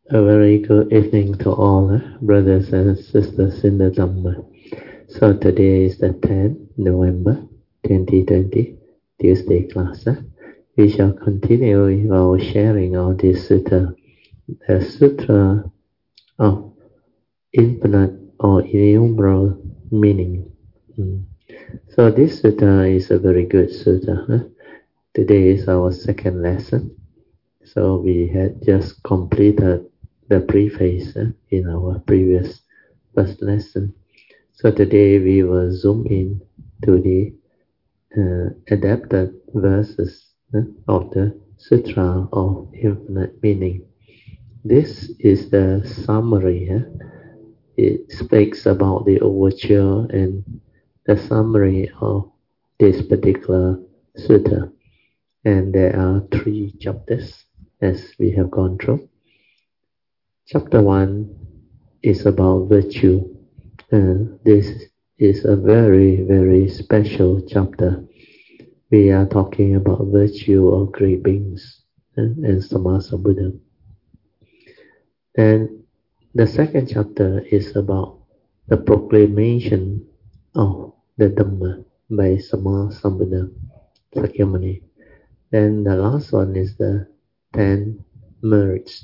A very good evening to all brothers and sisters in the Dhamma. So today is the 10th November 2020, Tuesday class. We shall continue with our sharing of this sutta, the Sutra of Infinite or Innumerable Meaning. So this sutta is a very good sutta. Today is our second lesson. So we had just completed the preface in our previous first lesson. So today we will zoom in to the adapted verses of the Sutra of Infinite Meaning. This is the summary. It speaks about the overture and the summary of this particular sutta. And there are 3 chapters as we have gone through. Chapter 1 is about virtue. This is a very, very special chapter. We are talking about virtue of great beings and Sammasambuddha. Then the second chapter is about the proclamation of the Dhamma by Sammasambuddha Sakyamuni. Then the last one is the 10 merits.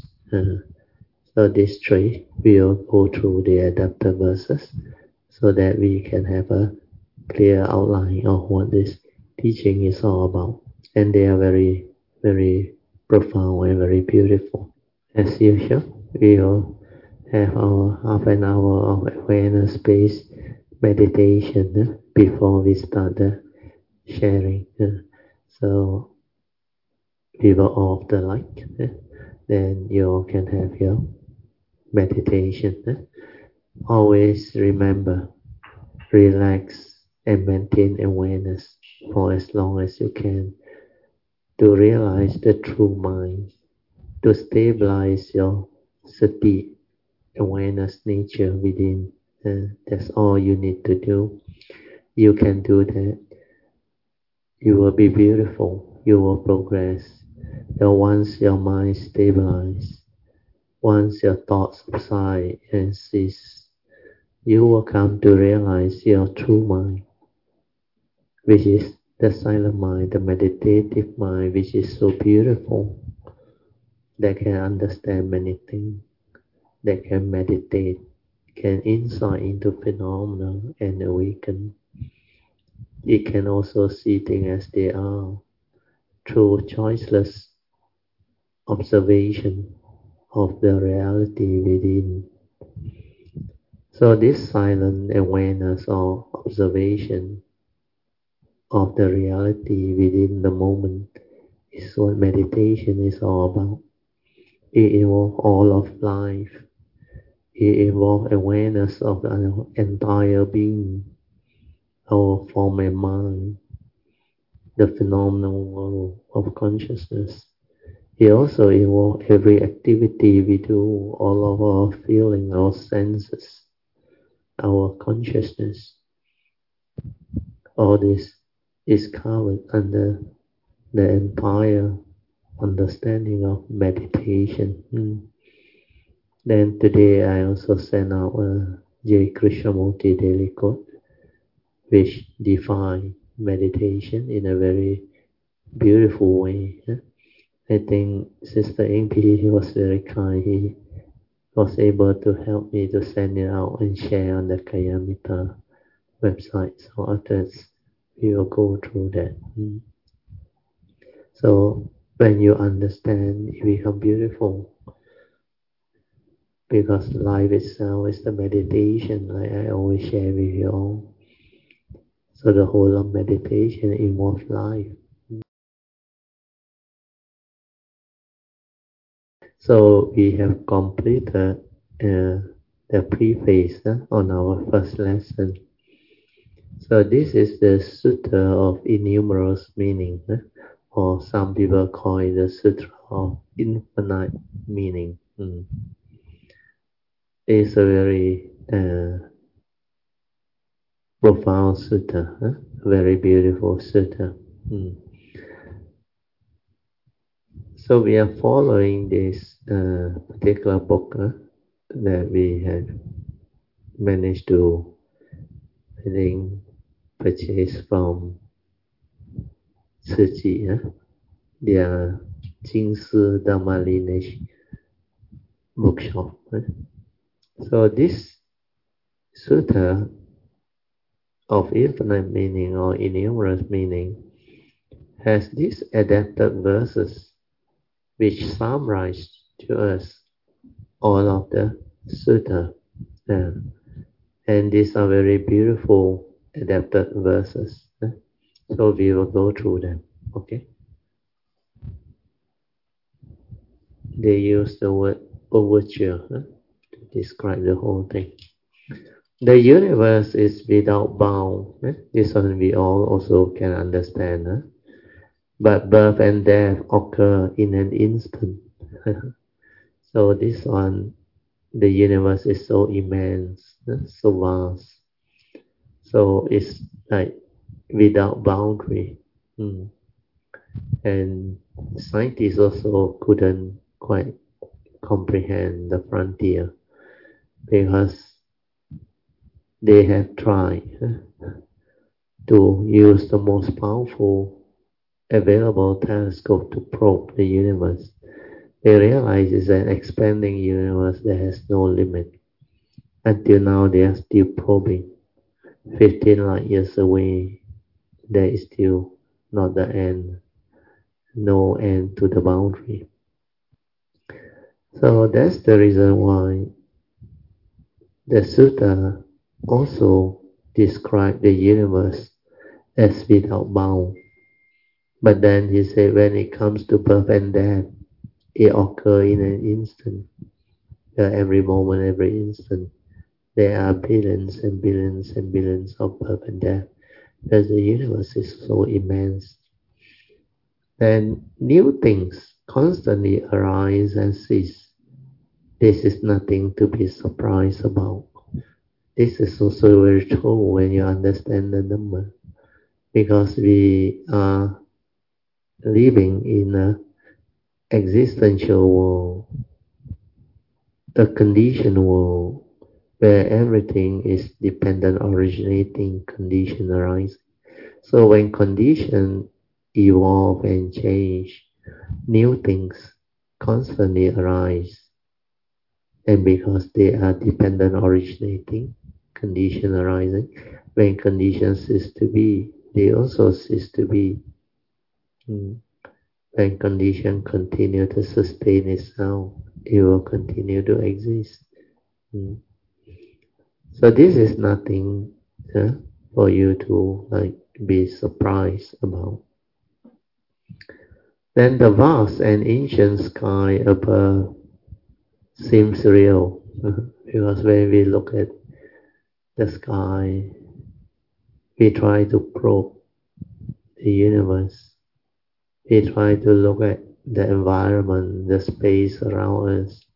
So these 3 will go through the adapted verses so that we can have a clear outline of what this teaching is all about. And they are very, very profound and very beautiful. As usual, we will have our half an hour of awareness-based meditation before we start the sharing. So we will off the light. Then you can have your meditation. Always remember, relax and maintain awareness for as long as you can to realize the true mind, to stabilize your sati, awareness nature within. That's all you need to do. You can do that. You will be beautiful. You will progress. Then once your mind stabilizes, once your thoughts subside and cease, you will come to realize your true mind, which is the silent mind, the meditative mind, which is so beautiful, that can understand many things, that can meditate, can insight into phenomena and awaken. It can also see things as they are through choiceless observation of the reality within. So this silent awareness or observation of the reality within the moment is what meditation is all about. It involves all of life. It involves awareness of the entire being, our form and mind, the phenomenal world of consciousness. It also involves every activity we do, all of our feeling, our senses, our consciousness. All this is covered under the entire understanding of meditation. Then today I also sent out a J. Krishnamurti daily quote, which defines meditation in a very beautiful way. I think Sister Inky was very kind. He was able to help me to send it out and share on the Kayamita website. So after we will go through that. So when you understand, it becomes beautiful. Because life itself is the meditation, like I always share with you all. So the whole of meditation involves life. So we have completed the preface on our first lesson. So this is the Sutra of Innumerable Meaning, or some people call it the Sutra of Infinite Meaning. It's a very profound sutta, very beautiful sutta. So we are following this particular book that we have managed to, I think, purchase from Tzu their Jingsi Dhamma Lineage bookshop. So this sutta of infinite meaning or innumerous meaning has these adapted verses which summarize to us all of the sutta. And these are very beautiful adapted verses. So we will go through them. Okay. They use the word overture to describe the whole thing. The universe is without bound. This one we all also can understand. But birth and death occur in an instant. So this one, the universe is so immense, so vast. So it's like without boundary. And scientists also couldn't quite comprehend the frontier because they have tried to use the most powerful available telescope to probe the universe. They realize it's an expanding universe that has no limit. Until now, they are still probing. 15 light years away, there is still not the end, no end to the boundary. So that's the reason why the sutta also described the universe as without bound. But then he said when it comes to birth and death, it occurs in an instant. Every moment, every instant, there are billions and billions and billions of birth and death, because the universe is so immense. And new things constantly arise and cease. This is nothing to be surprised about. This is also very true when you understand the Dhamma, because we are living in an existential world, a conditioned world, where everything is dependent, originating, condition arising. So when conditions evolve and change, new things constantly arise. And because they are dependent, originating, condition arising, when conditions cease to be, they also cease to be. When condition continue to sustain itself, it will continue to exist. So this is nothing for you to be surprised about. Then the vast and ancient sky above seems real, because when we look at the sky, we try to probe the universe. We try to look at the environment, the space around us.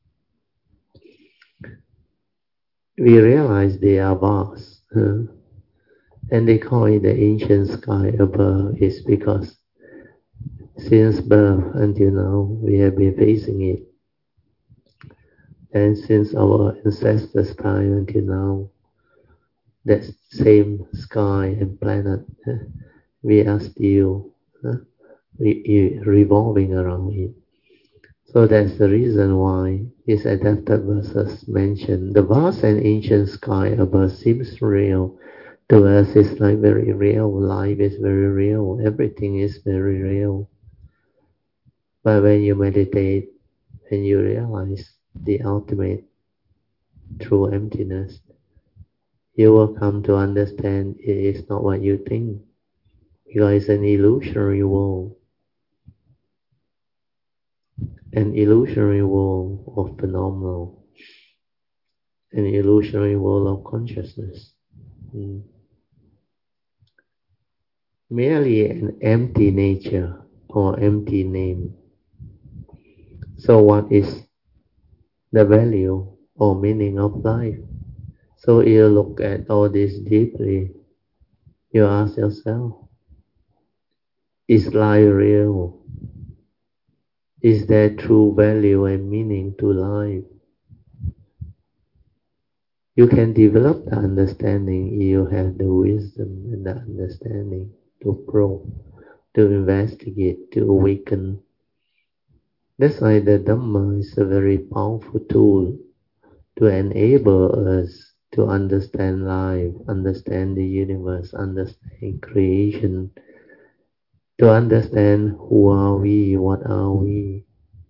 We realize they are vast. And they call it the ancient sky above is because since birth until now, we have been facing it. And since our ancestors' time until now, that same sky and planet, we are still revolving around it. So that's the reason why these adapted verses mention the vast and ancient sky above seems real. To us, it's like very real. Life is very real. Everything is very real. But when you meditate and you realize the ultimate true emptiness, you will come to understand it is not what you think, because it's an illusory world. An illusory world of phenomena, an illusory world of consciousness. Merely an empty nature or empty name. So what is the value or meaning of life? So you look at all this deeply, you ask yourself, is life real? is there true value and meaning to life. You can develop the understanding, you have the wisdom and the understanding to probe, to investigate, to awaken. That's why the Dhamma is a very powerful tool to enable us to understand life, understand the universe, understand creation, to understand who are we, what are we.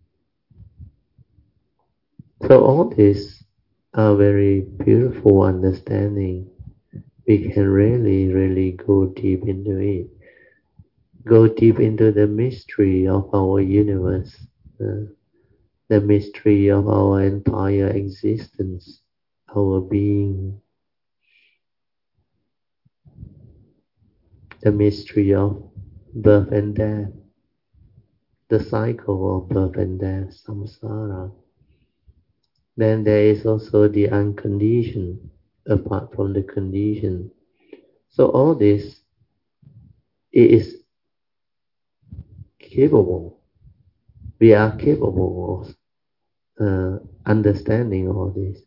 So all these are very beautiful understanding. We can really go deep into it. Go deep into the mystery of our universe, the mystery of our entire existence, our being, the mystery of birth and death, the cycle of birth and death, samsara. Then there is also the unconditioned, apart from the condition. So all this, it is capable. We are capable of understanding all this,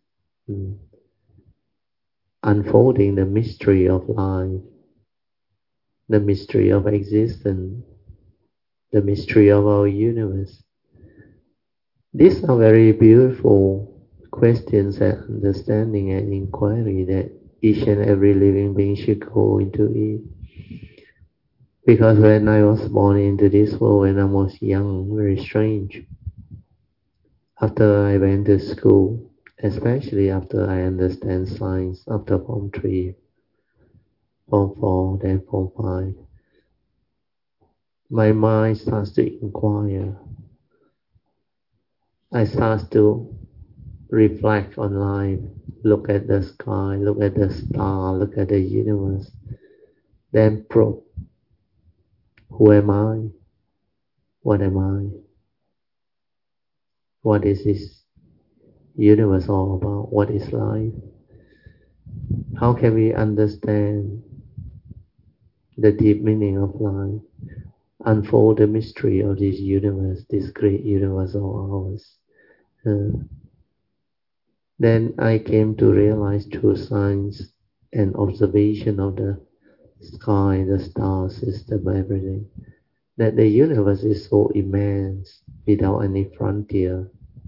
unfolding the mystery of life, the mystery of existence, the mystery of our universe. These are very beautiful questions and understanding and inquiry that each and every living being should go into it. Because when I was born into this world, when I was young, very strange. After I went to school, especially after I understand science, after Form 3, Form 4, then Form 5, my mind starts to inquire. I start to reflect on life, look at the sky, look at the star, look at the universe, then probe, who am I? What am I? What is this universe all about? What is life? How can we understand the deep meaning of life? Unfold the mystery of this universe, this great universe of ours. Then I came to realize through science and observation of the sky, the star system, everything, that the universe is so immense without any frontier.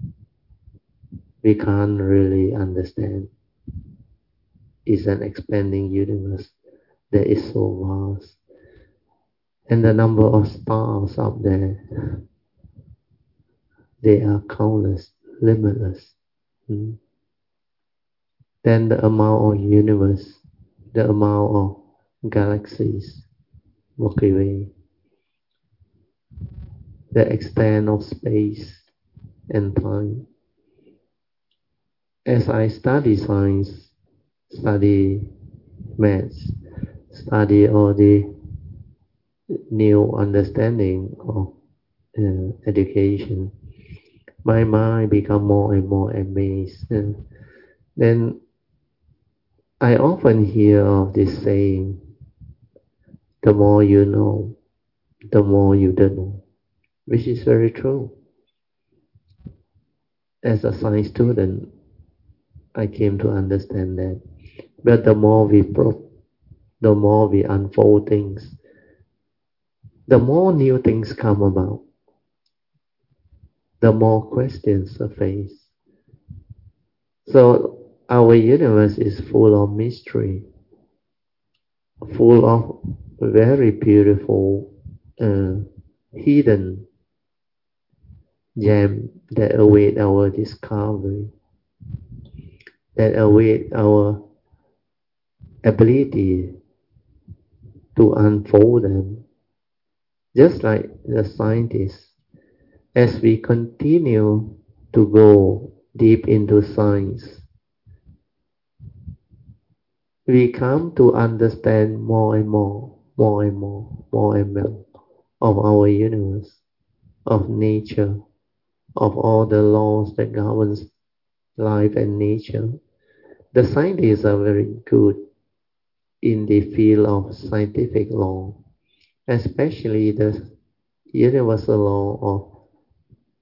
We can't really understand. It's an expanding universe that is so vast. And the number of stars up there, they are countless, limitless. Then the amount of universe, the amount of galaxies, Milky Way, the extent of space and time. As I study science, study maths, study all the new understanding of education, my mind become more and more amazed. Then I often hear of this saying, the more you know, the more you don't know, which is very true. As a science student, I came to understand that. But the more we probe, the more we unfold things, the more new things come about, the more questions surface. So our universe is full of mystery, full of very beautiful hidden gem that await our discovery, that await our ability to unfold them. Just like the scientists, as we continue to go deep into science, we come to understand more and more of our universe, of nature, of all the laws that governs life and nature. The scientists are very good in the field of scientific law, especially the universal law of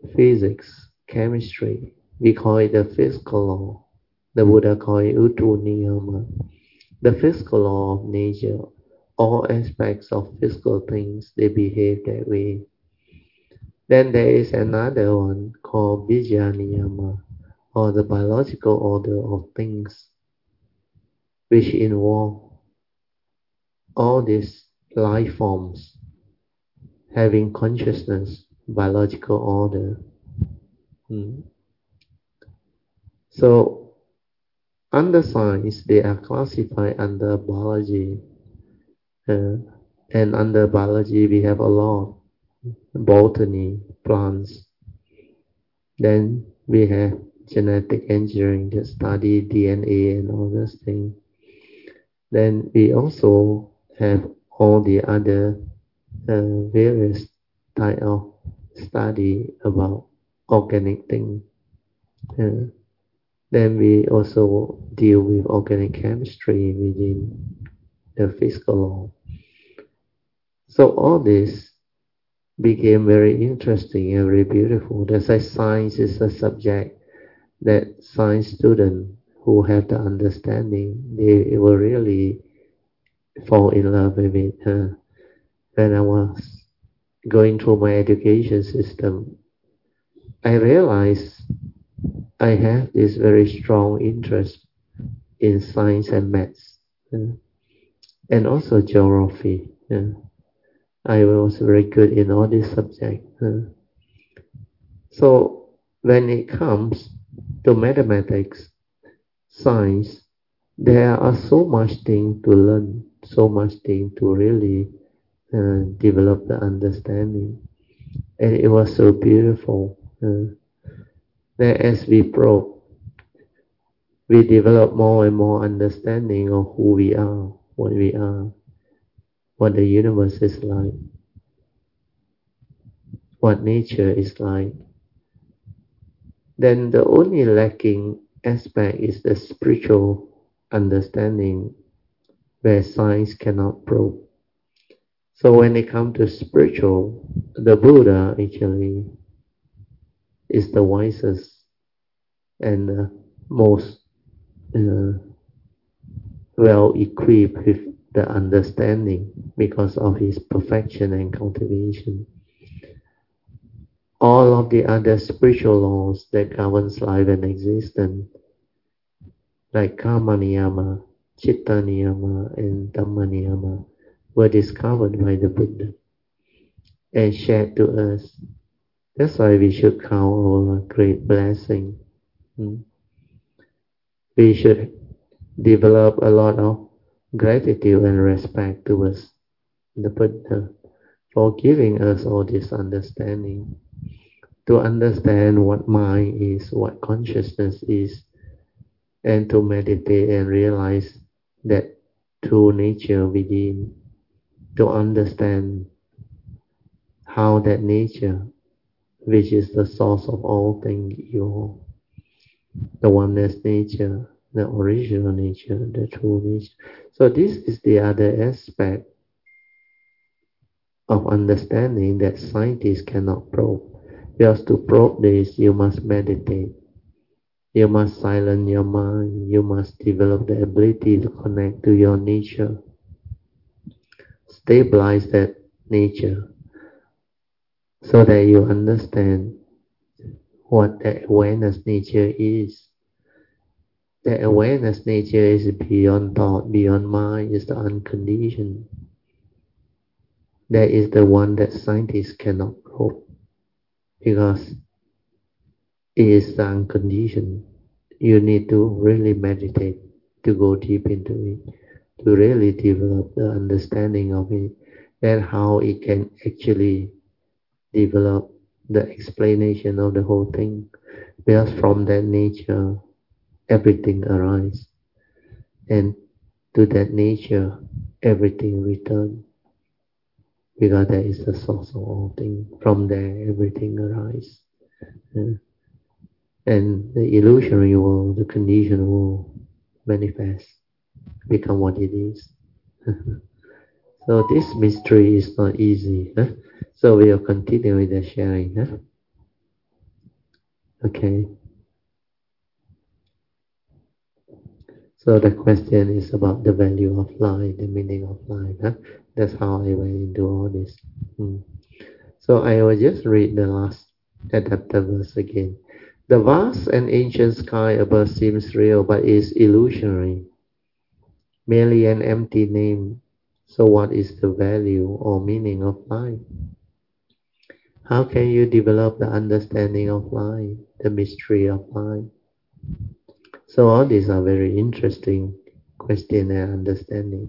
physics, chemistry. We call it the physical law. The Buddha called it Utu Niyama. The physical law of nature, all aspects of physical things, they behave that way. Then there is another one called Vijaya Niyama, or the biological order of things, which involve all these life forms having consciousness, biological order. So under science, they are classified under biology. And under biology, we have a lot: botany, plants. Then we have genetic engineering that study DNA and all those things. Then we also have all the other various type of study about organic things. Then we also deal with organic chemistry within the physical law. So all this became very interesting and very beautiful. That's why science is a subject that science students who have the understanding, they will really fall in love with it. When I was going through my education system, I realized I have this very strong interest in science and maths, and also geography. I was very good in all these subjects. So when it comes to mathematics, science, there are so much things to learn, so much things to really develop the understanding. And it was so beautiful. That as we probe, we develop more and more understanding of who we are, what the universe is like, what nature is like. Then the only lacking aspect is the spiritual understanding, where science cannot probe. So when it comes to spiritual, the Buddha actually is the wisest and the most well equipped with the understanding because of his perfection and cultivation. All of the other spiritual laws that governs life and existence, like karma niyama, chitta niyama, and dhamma niyama, were discovered by the Buddha and shared to us. That's why we should count our great blessing. We should develop a lot of gratitude and respect towards the Buddha for giving us all this understanding, to understand what mind is, what consciousness is, and to meditate and realize that true nature within, to understand how that nature, which is the source of all things evil, the oneness nature, the original nature, the true nature. So this is the other aspect of understanding that scientists cannot probe. Just to probe this, you must meditate. You must silence your mind. You must develop the ability to connect to your nature. Stabilize that nature so that you understand what that awareness nature is. That awareness nature is beyond thought, beyond mind, is the unconditioned. That is the one that scientists cannot probe because it is the unconditioned. You need to really meditate to go deep into it, to really develop the understanding of it, and how it can actually develop the explanation of the whole thing. Because from that nature, everything arises, and to that nature, everything returns. Because that is the source of all things. From there, everything arises. And the illusory world, the conditioned world, manifest, become what it is. So this mystery is not easy. So we'll continue with the sharing. Okay. So the question is about the value of life, the meaning of life. Huh? That's how I went into all this. So I will just read the last adapted verse again. The vast and ancient sky above seems real, but is illusory, merely an empty name. So what is the value or meaning of life? How can you develop the understanding of life, the mystery of life? So all these are very interesting question and understanding.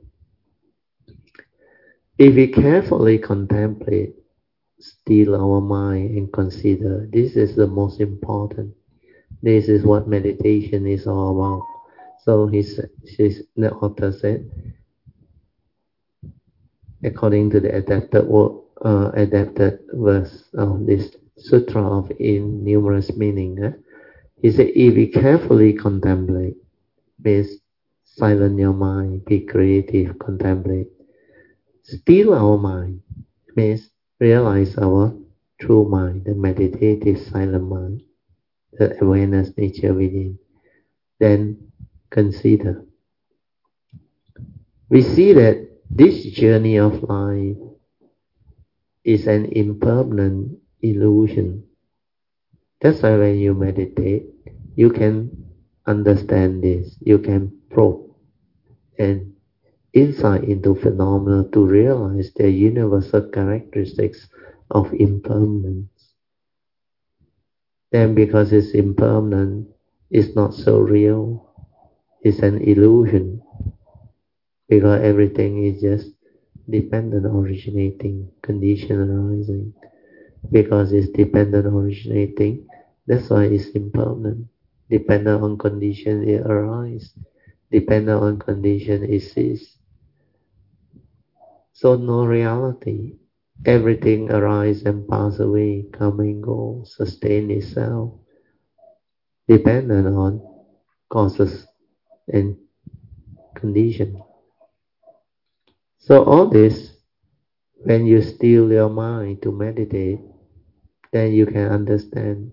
If we carefully contemplate, still our mind and consider, this is the most important. This is what meditation is all about. So the author said, according to the adapted verse of this sutra of innumerous meaning, he said, if we carefully contemplate, means silence your mind, be creative, contemplate. Still our mind, means realize our true mind, the meditative silent mind, the awareness nature within. Then consider. We see that this journey of life is an impermanent illusion. That's why when you meditate, you can understand this. You can probe and insight into phenomena to realize their universal characteristics of impermanence. Then because it's impermanent, it's not so real. It's an illusion. Because everything is just dependent originating, condition arising. Because it's dependent originating, that's why it's impermanent. Dependent on condition, it arises. Dependent on condition, it ceases. So no reality. Everything arises and passes away, come and go, sustain itself. Dependent on causes and condition. So all this, when you still your mind to meditate, then you can understand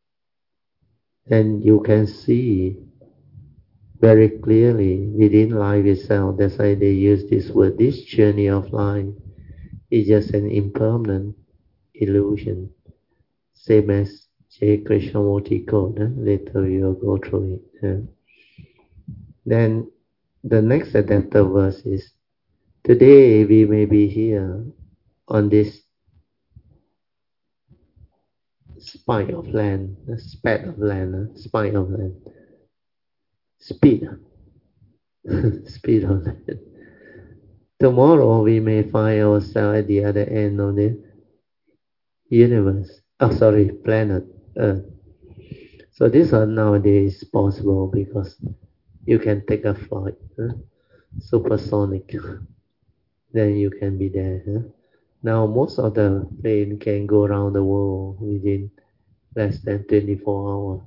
and you can see very clearly within life itself. That's why they use this word. This journey of life is just an impermanent illusion. Same as J. Krishnamurti quote. Later we will go through it. Then the next adapted verse is, today we may be here on this spine of land, spat of land, spine of land, speed, speed of land. Tomorrow we may find ourselves at the other end of the universe. Planet Earth. So these are nowadays possible because you can take a flight, supersonic, then you can be there. Now most of the plane can go around the world within less than 24 hours.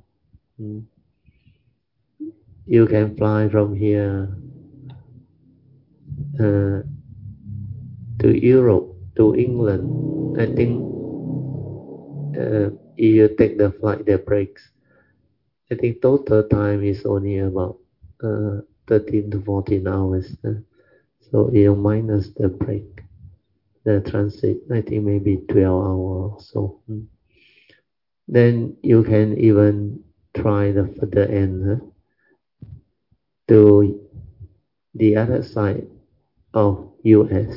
You can fly from here to Europe, to England. I think if you take the flight that breaks, I think total time is only about 13 to 14 hours. So you minus the break, the transit, I think maybe 12 hours or so. Then you can even try the further end to the other side of US.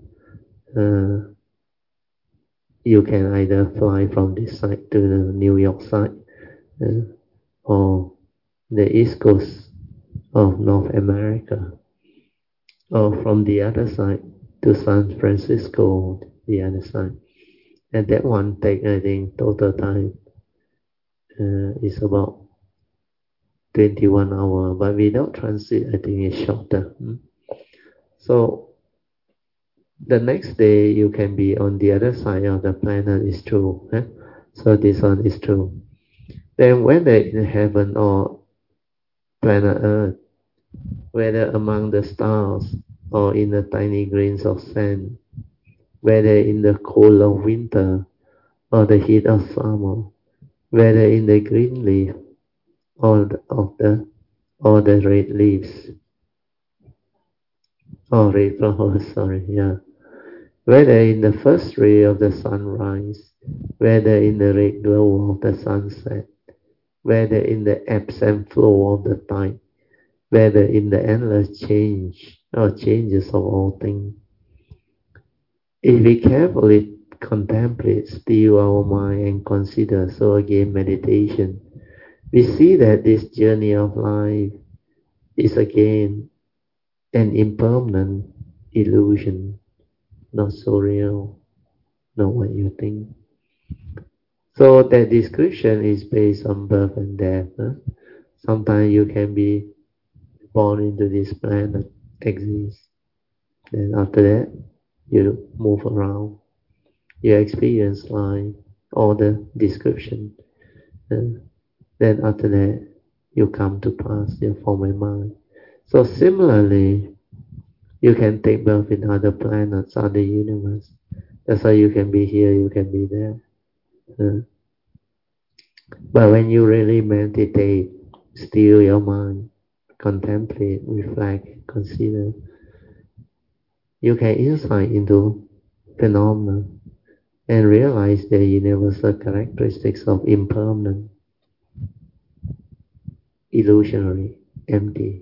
You can either fly from this side to the New York side or the East Coast of North America, or from the other side to San Francisco, the other side. And that one take, I think, total time is about 21 hours, but without transit, I think it's shorter. So the next day you can be on the other side of the planet is true. So this one is true. Then whether in heaven or planet Earth, whether among the stars or in the tiny grains of sand, whether in the cold of winter or the heat of summer, whether in the green leaf or the red leaves, or red flowers, sorry, yeah. Whether in the first ray of the sunrise, whether in the red glow of the sunset, whether in the ebbs and flow of the tide, whether in the endless change or changes of all things. If we carefully contemplate, still our mind and consider, so again meditation, we see that this journey of life is again an impermanent illusion, not so real, not what you think. So that description is based on birth and death. Sometimes you can be born into this planet, exist. Then after that, you move around. You experience life, all the description. Then after that, you come to pass, you form a mind. So similarly, you can take birth in other planets, other universe. That's why you can be here, you can be there. But when you really meditate, still your mind, contemplate, reflect, consider, you can insight into phenomena and realize the universal characteristics of impermanent, illusionary, empty.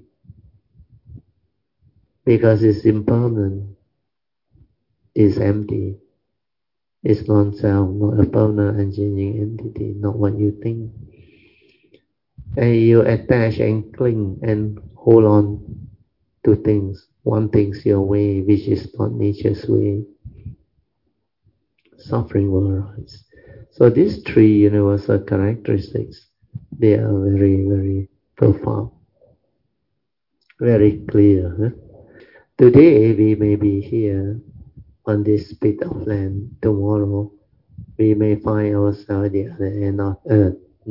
Because it's impermanent, it's empty, it's non-self, not a permanent and changing entity, not what you think. And you attach and cling and hold on to things, one thing's your way, which is not nature's way. Suffering will arise. So these three universal characteristics, they are very, very profound, very clear. Today we may be here on this bit of land. Tomorrow we may find ourselves at the other end of earth.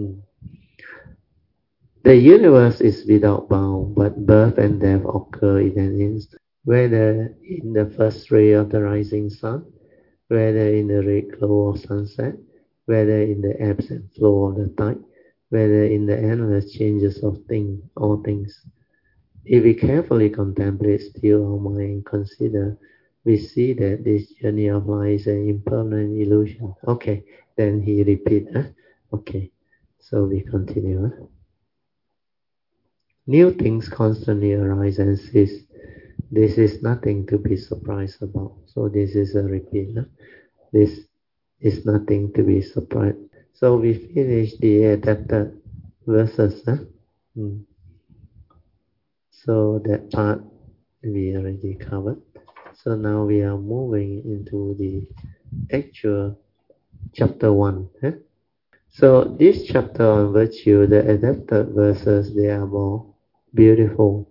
The universe is without bound, but birth and death occur in an instant. Whether in the first ray of the rising sun, whether in the red glow of sunset, whether in the ebbs and flow of the tide, whether in the endless changes of all things. If we carefully contemplate, still our mind, and consider, we see that this journey of life is an impermanent illusion. Okay, then he repeat. Okay, so we continue. New things constantly arise and cease. This is nothing to be surprised about. So this is a repeat. This is nothing to be surprised. So we finish the adapted verses. So that part we already covered. So now we are moving into the actual chapter 1. So this chapter on virtue, the adapted verses, they are more beautiful.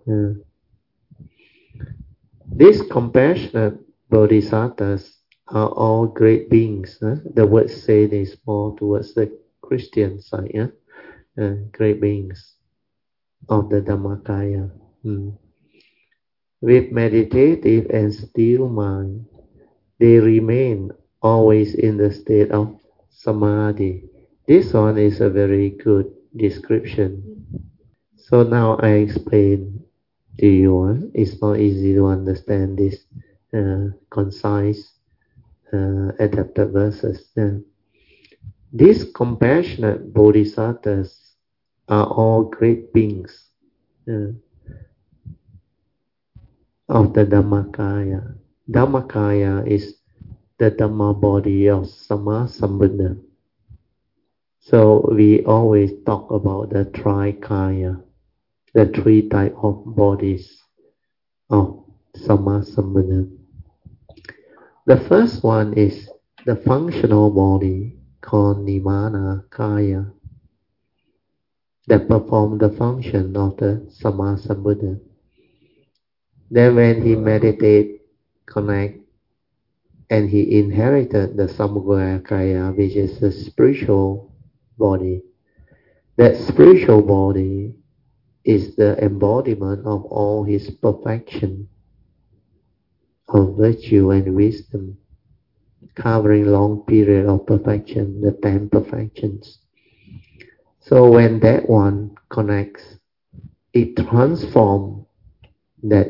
These compassionate bodhisattvas are all great beings. The word said is more towards the Christian side. Great beings of the Dhammakaya. With meditative and still mind, they remain always in the state of samadhi. This one is a very good description. So now I explain to you. It's not easy to understand this concise adapted verses. These compassionate bodhisattvas are all great beings of the Dhammakaya. Dhammakaya is the Dhamma body of Sammasambuddha. So we always talk about the Trikaya, the three type of bodies of Sammasambuddha. The first one is the functional body called Nimana Kaya that perform the function of the Sammasambuddha. Then when he meditate, connect, and he inherited the Samugaya Kaya, which is the spiritual body. That spiritual body is the embodiment of all his perfection of virtue and wisdom, covering long period of perfection, the 10 perfections. So when that one connects, it transforms that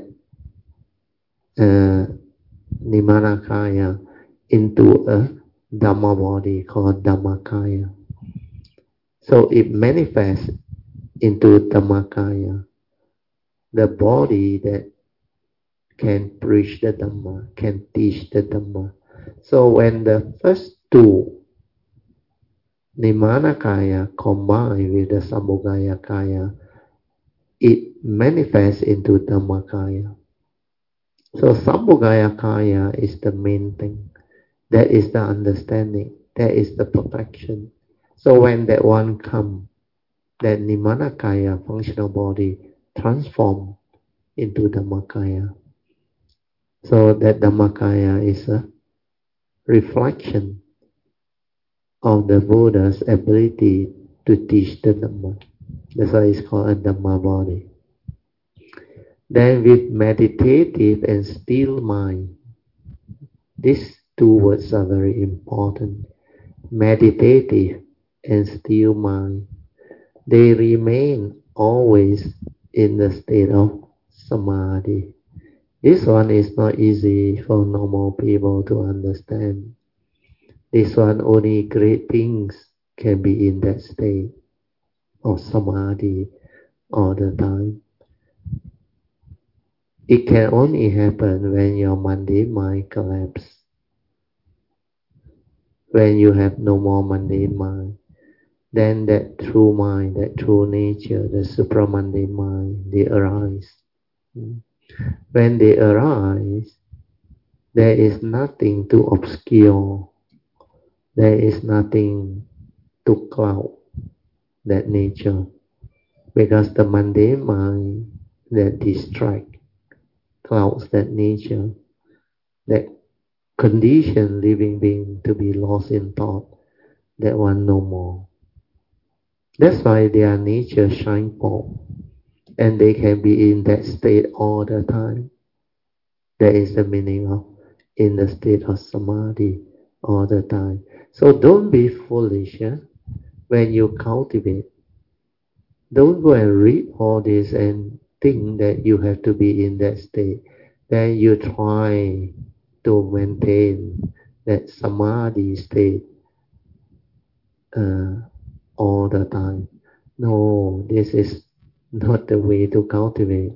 Nimanakaya into a Dhamma body called Dhammakaya. So it manifests into Dhammakaya, the body that can preach the Dhamma, can teach the Dhamma. So when the first two Nimanakaya combine with the Sambhogaya Kaya, it manifests into Dhammakaya. So Sambhogaya Kaya is the main thing. That is the understanding. That is the perfection. So when that one comes, that Nimanakaya functional body transform into Dhammakaya. So that Dhammakaya is a reflection of the Buddha's ability to teach the Dhamma. That's why it's called a Dhamma body. Then with meditative and still mind, these two words are very important. Meditative and still mind. They remain always in the state of samadhi. This one is not easy for normal people to understand. This one only great beings can be in that state of samadhi all the time. It can only happen when your mundane mind collapses. When you have no more mundane mind, then that true mind, that true nature, the supramundane mind, they arise. When they arise, there is nothing to obscure. There is nothing to cloud that nature. Because the mundane mind that distracts, clouds that nature, that condition living being to be lost in thought, that one no more. That's why their nature shine forth, and they can be in that state all the time. That is the meaning of in the state of samadhi all the time. So don't be foolish when you cultivate. Don't go and read all this and think that you have to be in that state. Then you try to maintain that samadhi state all the time. No, this is not the way to cultivate.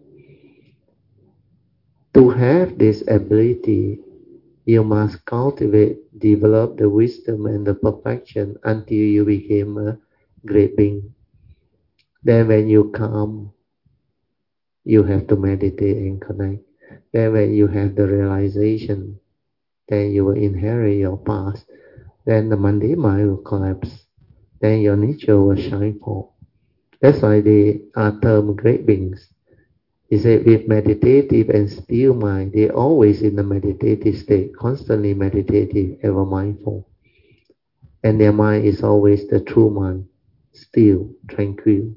To have this ability, you must cultivate, develop the wisdom and the perfection until you become a great being. Then when you come, you have to meditate and connect. Then when you have the realization, then you will inherit your past. Then the mundane mind will collapse. Then your nature will shine forth. That's why they are termed great beings. He said with meditative and still mind, they're always in the meditative state, constantly meditative, ever mindful. And their mind is always the true mind, still, tranquil,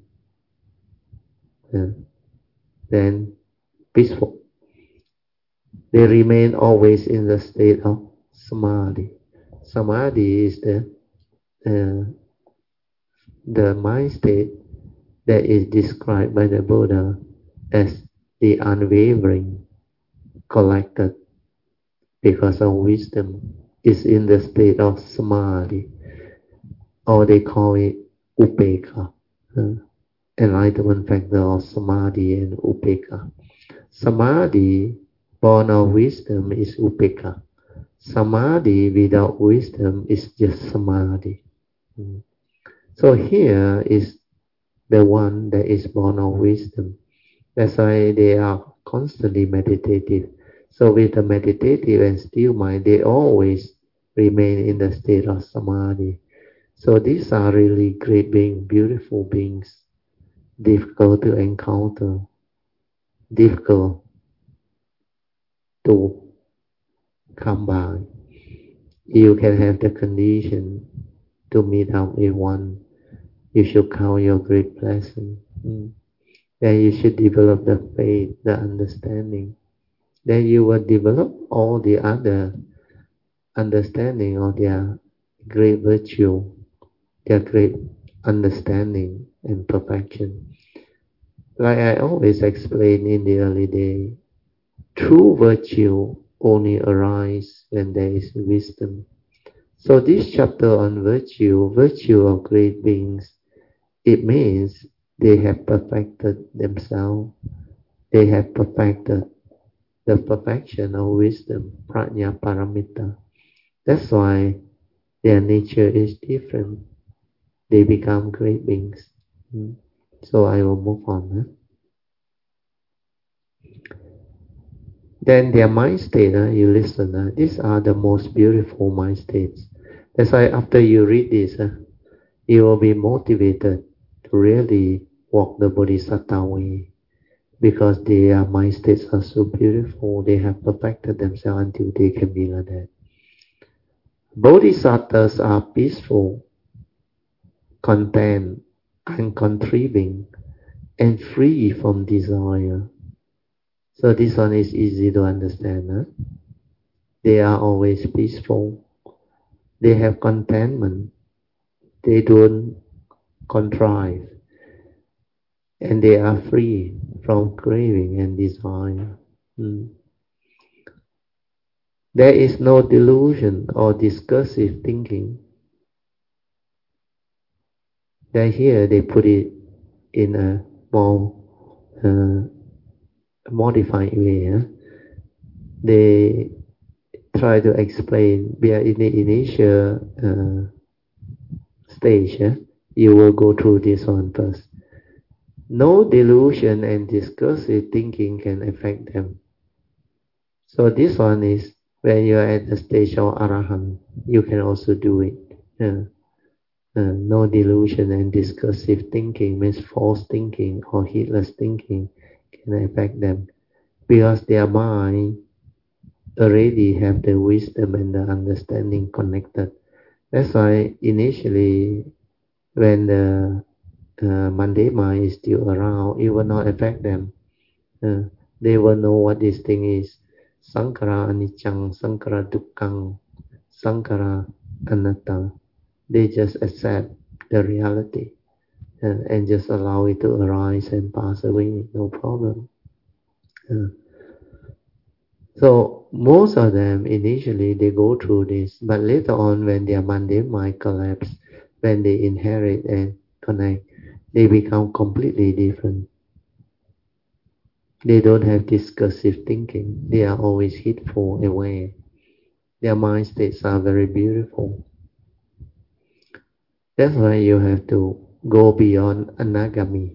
then peaceful. They remain always in the state of samadhi. Samadhi is the mind state that is described by the Buddha as the unwavering, collected, because of wisdom, is in the state of samadhi, or they call it upekkha, enlightenment factor of samadhi and upekkha. Samadhi, born of wisdom, is upekkha. Samadhi without wisdom is just samadhi. So here is the one that is born of wisdom. That's why they are constantly meditative. So with the meditative and still mind, they always remain in the state of samadhi. So these are really great beings, beautiful beings, difficult to encounter, difficult to come by. You can have the condition to meet up with one. You should count your great blessing. Then you should develop the faith, the understanding. Then you will develop all the other understanding of their great virtue, their great understanding and perfection. Like I always explain in the early day, true virtue only arises when there is wisdom. So this chapter on virtue of great beings, it means they have perfected themselves. They have perfected the perfection of wisdom, prajna paramita. That's why their nature is different. They become great beings. So I will move on. Then their mind state, you listen, these are the most beautiful mind states. That's why after you read this, you will be motivated to really walk the Bodhisattva way, because their mind states are so beautiful. They have perfected themselves until they can be like that. Bodhisattvas are peaceful, content, uncontriving, and free from desire. So this one is easy to understand. They are always peaceful. They have contentment. They don't contrive. And they are free from craving and desire. There is no delusion or discursive thinking. That here they put it in a more modified way. They try to explain, we are in the initial stage. You will go through this one first. No delusion and discursive thinking can affect them. So this one is when you are at the stage of Arahant, you can also do it. No delusion and discursive thinking means false thinking or heedless thinking can affect them, because their mind already have the wisdom and the understanding connected. That's why initially when the mundane mind is still around, it will not affect them. They will know what this thing is. Sankara anicca, sankara dukkha, sankara anatta. They just accept the reality and just allow it to arise and pass away, no problem. So most of them initially they go through this, but later on when their mundane mind collapse, when they inherit and connect, they become completely different. They don't have discursive thinking. They are always heedful, aware. Their mind states are very beautiful. That's why you have to go beyond anagami.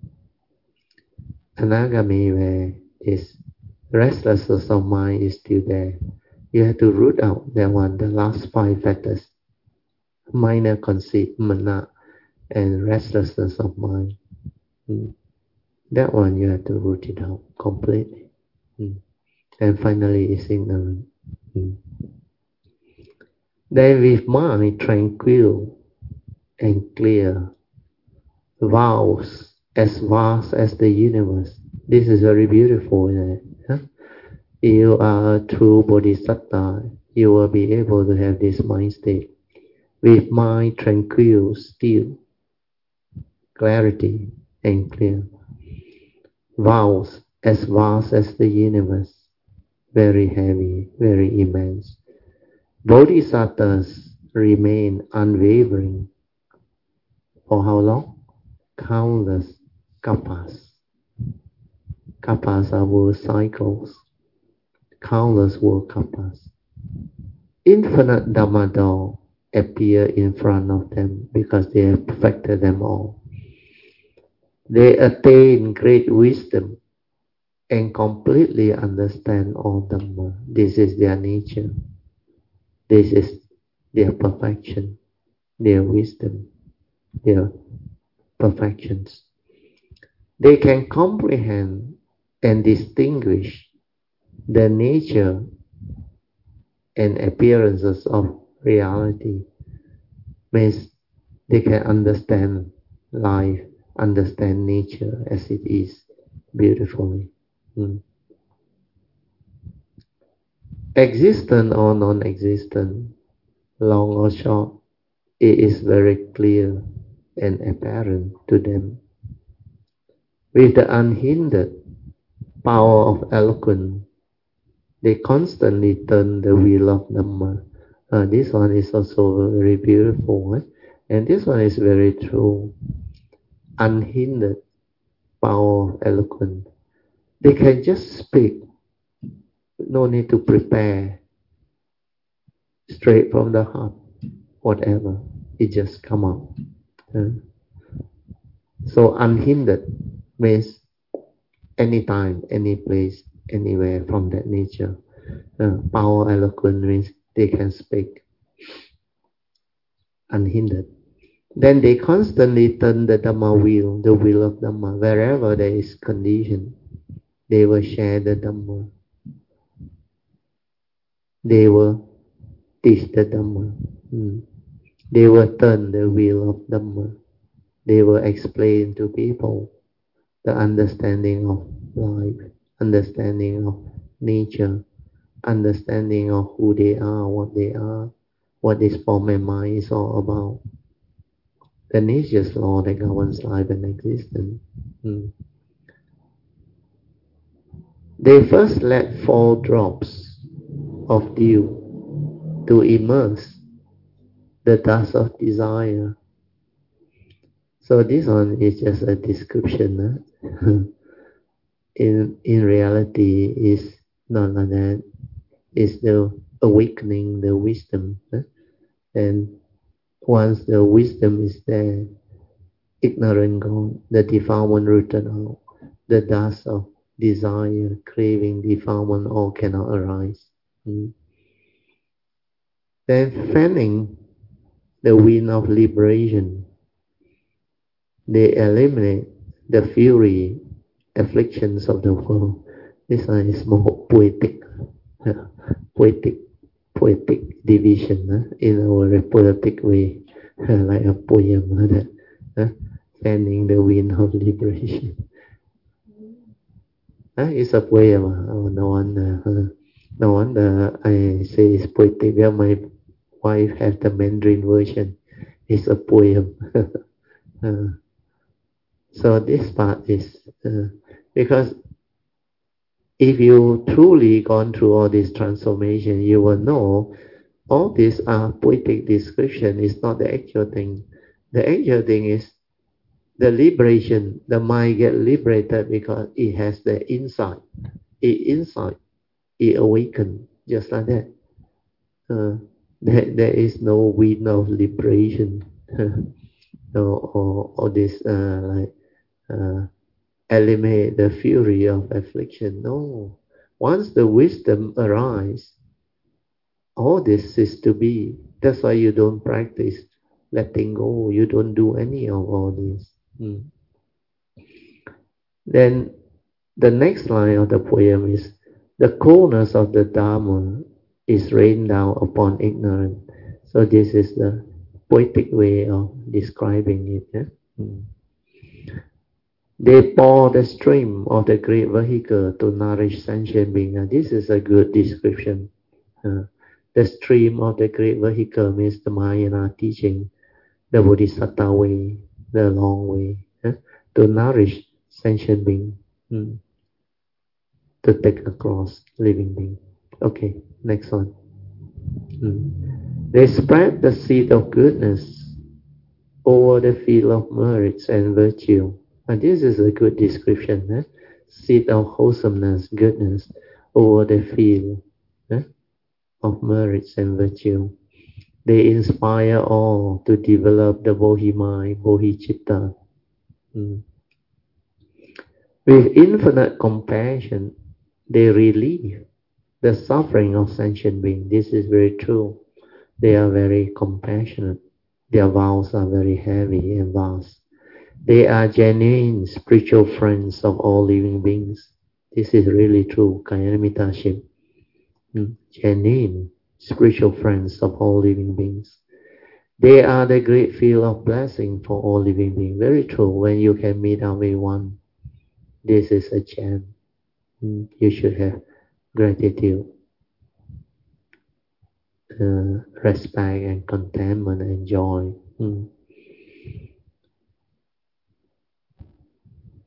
Anagami, where this restlessness of mind is still there. You have to root out that one, the last 5 factors. Minor conceit, mana, and restlessness of mind. That one you have to root it out completely. And finally is ignorant. Then with mind tranquil and clear, vast as the universe. This is very beautiful. You are a true bodhisattva. You will be able to have this mind state. With mind tranquil, still, clarity and clear. Vast as the universe. Very heavy, very immense. Bodhisattvas remain unwavering. For how long? Countless kalpas. Kalpas are world cycles. Countless world kalpas. Infinite Dhamma door appear in front of them because they have perfected them all. They attain great wisdom and completely understand all Dhamma. This is their nature. This is their perfection, their wisdom, their perfections. They can comprehend and distinguish the nature and appearances of reality. Means they can understand life, understand nature as it is beautifully. Existent or non-existent, long or short, it is very clear. and apparent to them. With the unhindered power of eloquence, they constantly turn the wheel of Dhamma. This one is also very beautiful, and this one is very true. Unhindered power of eloquence. They can just speak, no need to prepare, straight from the heart, whatever, it just come out. So unhindered means anytime, any place, anywhere from that nature. Power eloquent means they can speak unhindered. Then they constantly turn the Dhamma wheel, the wheel of Dhamma. Wherever there is condition, they will share the Dhamma. They will teach the Dhamma. They will turn the wheel of Dhamma. They will explain to people the understanding of life, understanding of nature, understanding of who they are, what this form and mind is all about. The nature's law that governs life and existence. They first let fall drops of dew to immerse the dust of desire. So this one is just a description. In reality, is not like that. It's the awakening, the wisdom. And once the wisdom is there, ignorance gone, the defilement rooted out, the dust of desire, craving, defilement all cannot arise. Then fanning the wind of liberation, they eliminate the fury, afflictions of the world. This one is more poetic, poetic division in our poetic way, like a poem. Fanning the wind of liberation. It's a poem. Oh, no wonder I say it's poetic. Well, my wife has the Mandarin version. It's a poem. So this part is because if you truly gone through all this transformation, you will know all these are poetic description. Is not the actual thing. The actual thing is the liberation. The mind get liberated because it has the insight. It awaken just like that. There is no wind of liberation, or this eliminate the fury of affliction. No, once the wisdom arises, all this is to be. That's why you don't practice letting go. You don't do any of all this. Then the next line of the poem is, the coldness of the Dharma is rained down upon ignorance. So this is the poetic way of describing it. They pour the stream of the great vehicle to nourish sentient beings. This is a good description. The stream of the great vehicle means the Mahayana teaching, the Bodhisattva way, the long way, to nourish sentient beings, to take across living being. Okay, next one. They spread the seed of goodness over the field of merits and virtue. And this is a good description. Seed of wholesomeness, goodness over the field of merits and virtue. They inspire all to develop the Bodhi mind, Bodhicitta. With infinite compassion, they relieve the suffering of sentient beings. This is very true. They are very compassionate. Their vows are very heavy and vast. They are genuine spiritual friends of all living beings. This is really true, Kalyanamittaship. Genuine spiritual friends of all living beings. They are the great field of blessing for all living beings. Very true. When you can meet everyone, this is a gem. You should have gratitude, respect and contentment and joy.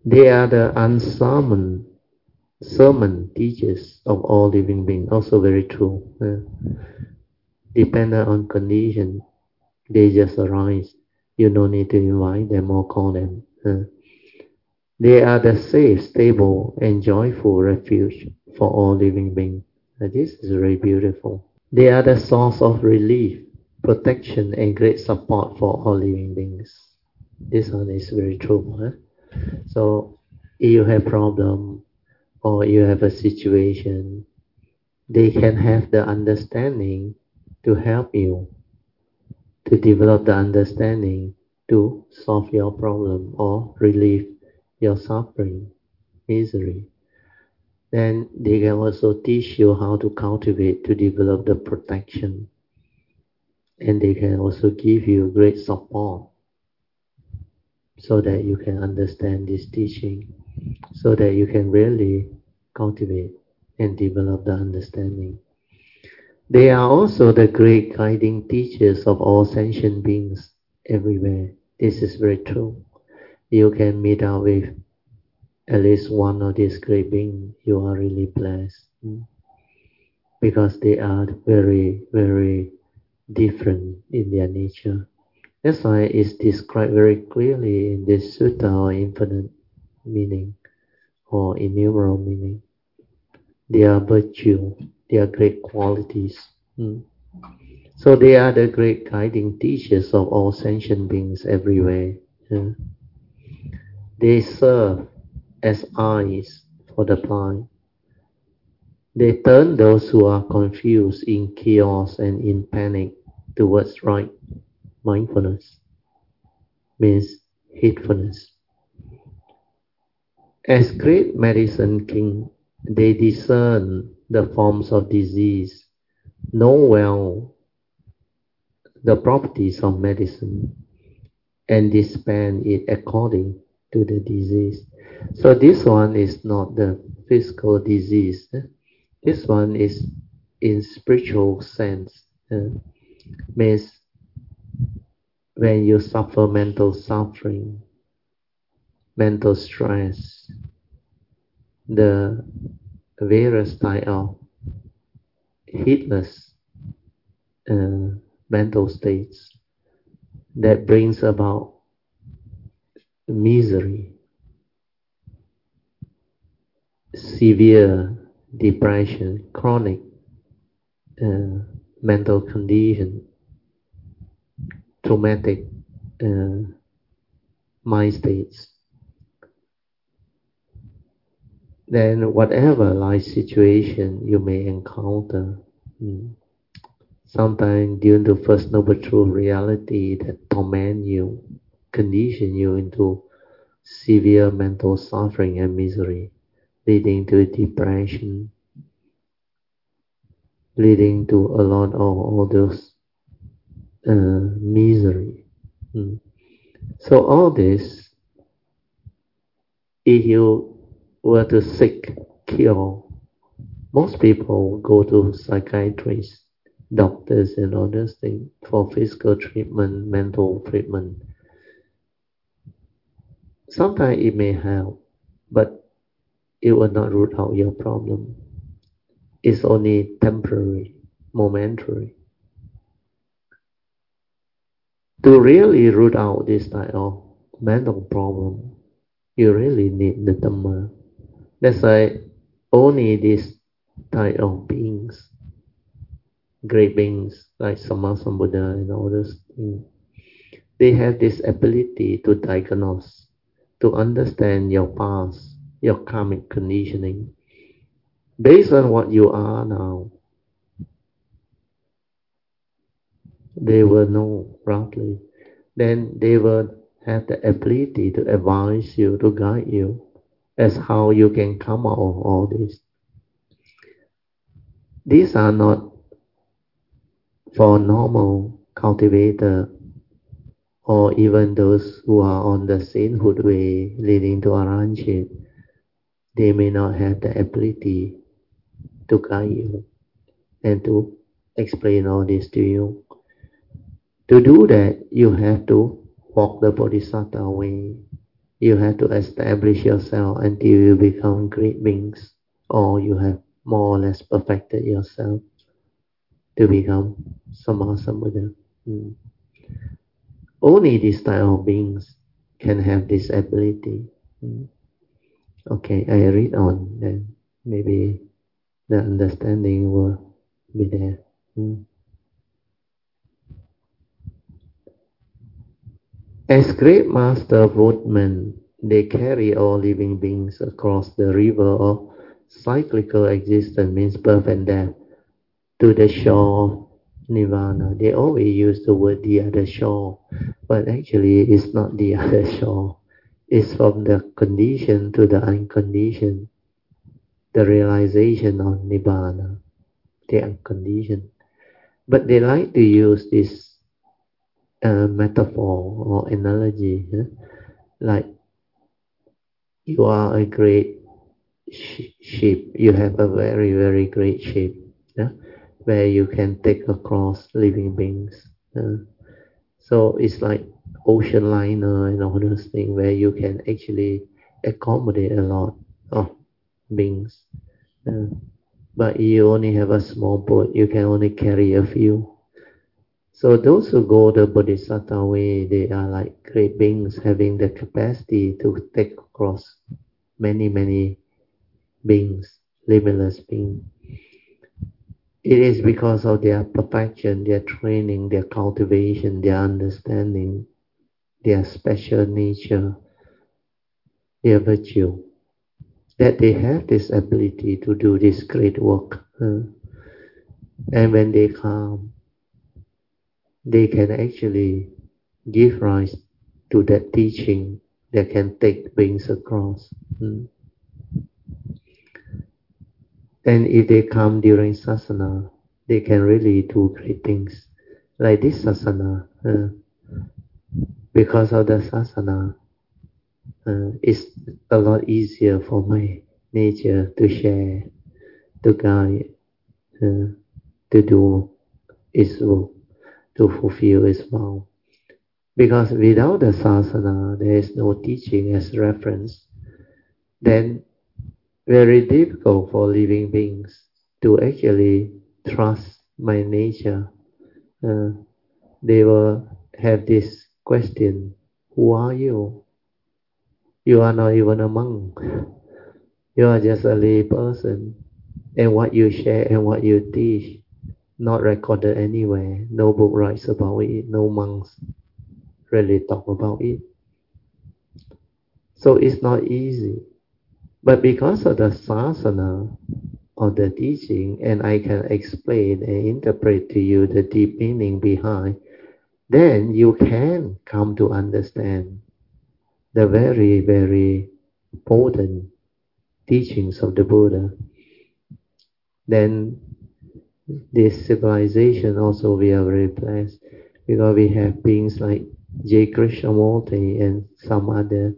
They are the unsummoned sermon teachers of all living beings. Also very true. Dependent on condition, they just arise. You no need to invite them or call them. They are the safe, stable, and joyful refuge for all living beings. This is very beautiful. They are the source of relief, protection, and great support for all living beings. This one is very true. So, if you have problem or you have a situation, they can have the understanding to help you, to develop the understanding to solve your problem or relieve your suffering, misery. Then they can also teach you how to cultivate, to develop the protection. And they can also give you great support so that you can understand this teaching, so that you can really cultivate and develop the understanding. They are also the great guiding teachers of all sentient beings everywhere. This is very true. You can meet up with at least one of these great beings. You are really blessed. Because they are very, very different in their nature. That's why it's described very clearly in this sutta or infinite meaning or innumerable meaning. They are virtue, they are great qualities. So they are the great guiding teachers of all sentient beings everywhere. They serve as eyes for the blind. They turn those who are confused in chaos and in panic towards right mindfulness, means heedfulness. As great medicine king, they discern the forms of disease, know well the properties of medicine, and dispense it according to the disease. So this one is not the physical disease. This one is in spiritual sense. Means when you suffer mental suffering, mental stress, the various type of heedless mental states that brings about misery, severe depression, chronic mental condition, traumatic mind states. Then whatever life situation you may encounter, sometimes due to First Noble Truth reality that torment you, condition you into severe mental suffering and misery, leading to depression, leading to a lot of all those misery. So all this, if you were to seek cure, most people go to psychiatrists, doctors and all those things for physical treatment, mental treatment. Sometimes it may help, but it will not root out your problem. It's only temporary, momentary. To really root out this type of mental problem, you really need the Dhamma. That's why only this type of beings, great beings like Sammasambuddha and all those things, they have this ability to diagnose, to understand your past, your karmic conditioning. Based on what you are now, they will know roughly. Then they will have the ability to advise you, to guide you as how you can come out of all this. These are not for normal cultivator or even those who are on the sainthood way leading to arahantship. They may not have the ability to guide you and to explain all this to you. To do that, you have to walk the Bodhisattva way. You have to establish yourself until you become great beings, or you have more or less perfected yourself to become Sammasambuddha. Mm. Only this type of beings can have this ability. Mm. Okay, I read on, then maybe the understanding will be there. Mm. As great master boatmen, they carry all living beings across the river of cyclical existence, means birth and death, to the shore of nirvana. They always use the word the other shore, but actually it's not the other shore. It's from the condition to the unconditioned, the realization of nibbana, the unconditioned. But they like to use this metaphor or analogy, like you are a great ship. You have a very, very great ship, yeah, where you can take across living beings. So it's like ocean liner and all those things where you can actually accommodate a lot of beings. But you only have a small boat. You can only carry a few. So those who go the Bodhisattva way, they are like great beings having the capacity to take across many, many beings, limitless beings. It is because of their perfection, their training, their cultivation, their understanding, their special nature, their virtue, that they have this ability to do this great work. And when they come, they can actually give rise to that teaching that can take beings across. And if they come during sasana, they can really do great things. Like this sasana, because of the sasana, it's a lot easier for my nature to share, to guide, to do its work, to fulfill its vow. Because without the sasana, there is no teaching as reference. Then very difficult for living beings to actually trust my nature. They will have this question, who are you? You are not even a monk. You are just a lay person. And what you share and what you teach, not recorded anywhere. No book writes about it. No monks really talk about it. So it's not easy. But because of the sasana, of the teaching, and I can explain and interpret to you the deep meaning behind, then you can come to understand the very, very potent teachings of the Buddha. Then this civilization also we are very blessed because we have beings like J. Krishnamurti and some other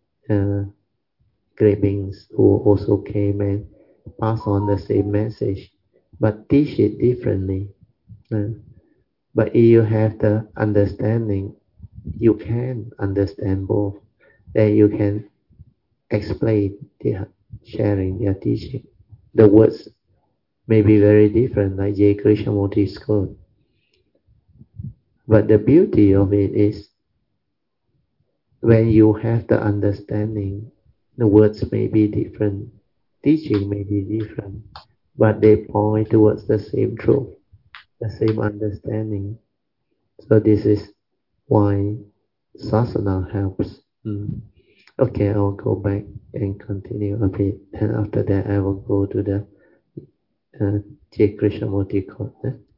great beings who also came and pass on the same message, but teach it differently. But if you have the understanding, you can understand both. Then you can explain their sharing, their teaching. The words may be very different, like J. Krishnamurti's quote. But the beauty of it is when you have the understanding, the words may be different, teaching may be different, but they point towards the same truth, the same understanding. So this is why sasana helps. Okay, I'll go back and continue a bit, and after that I will go to the J. Krishnamurti quote.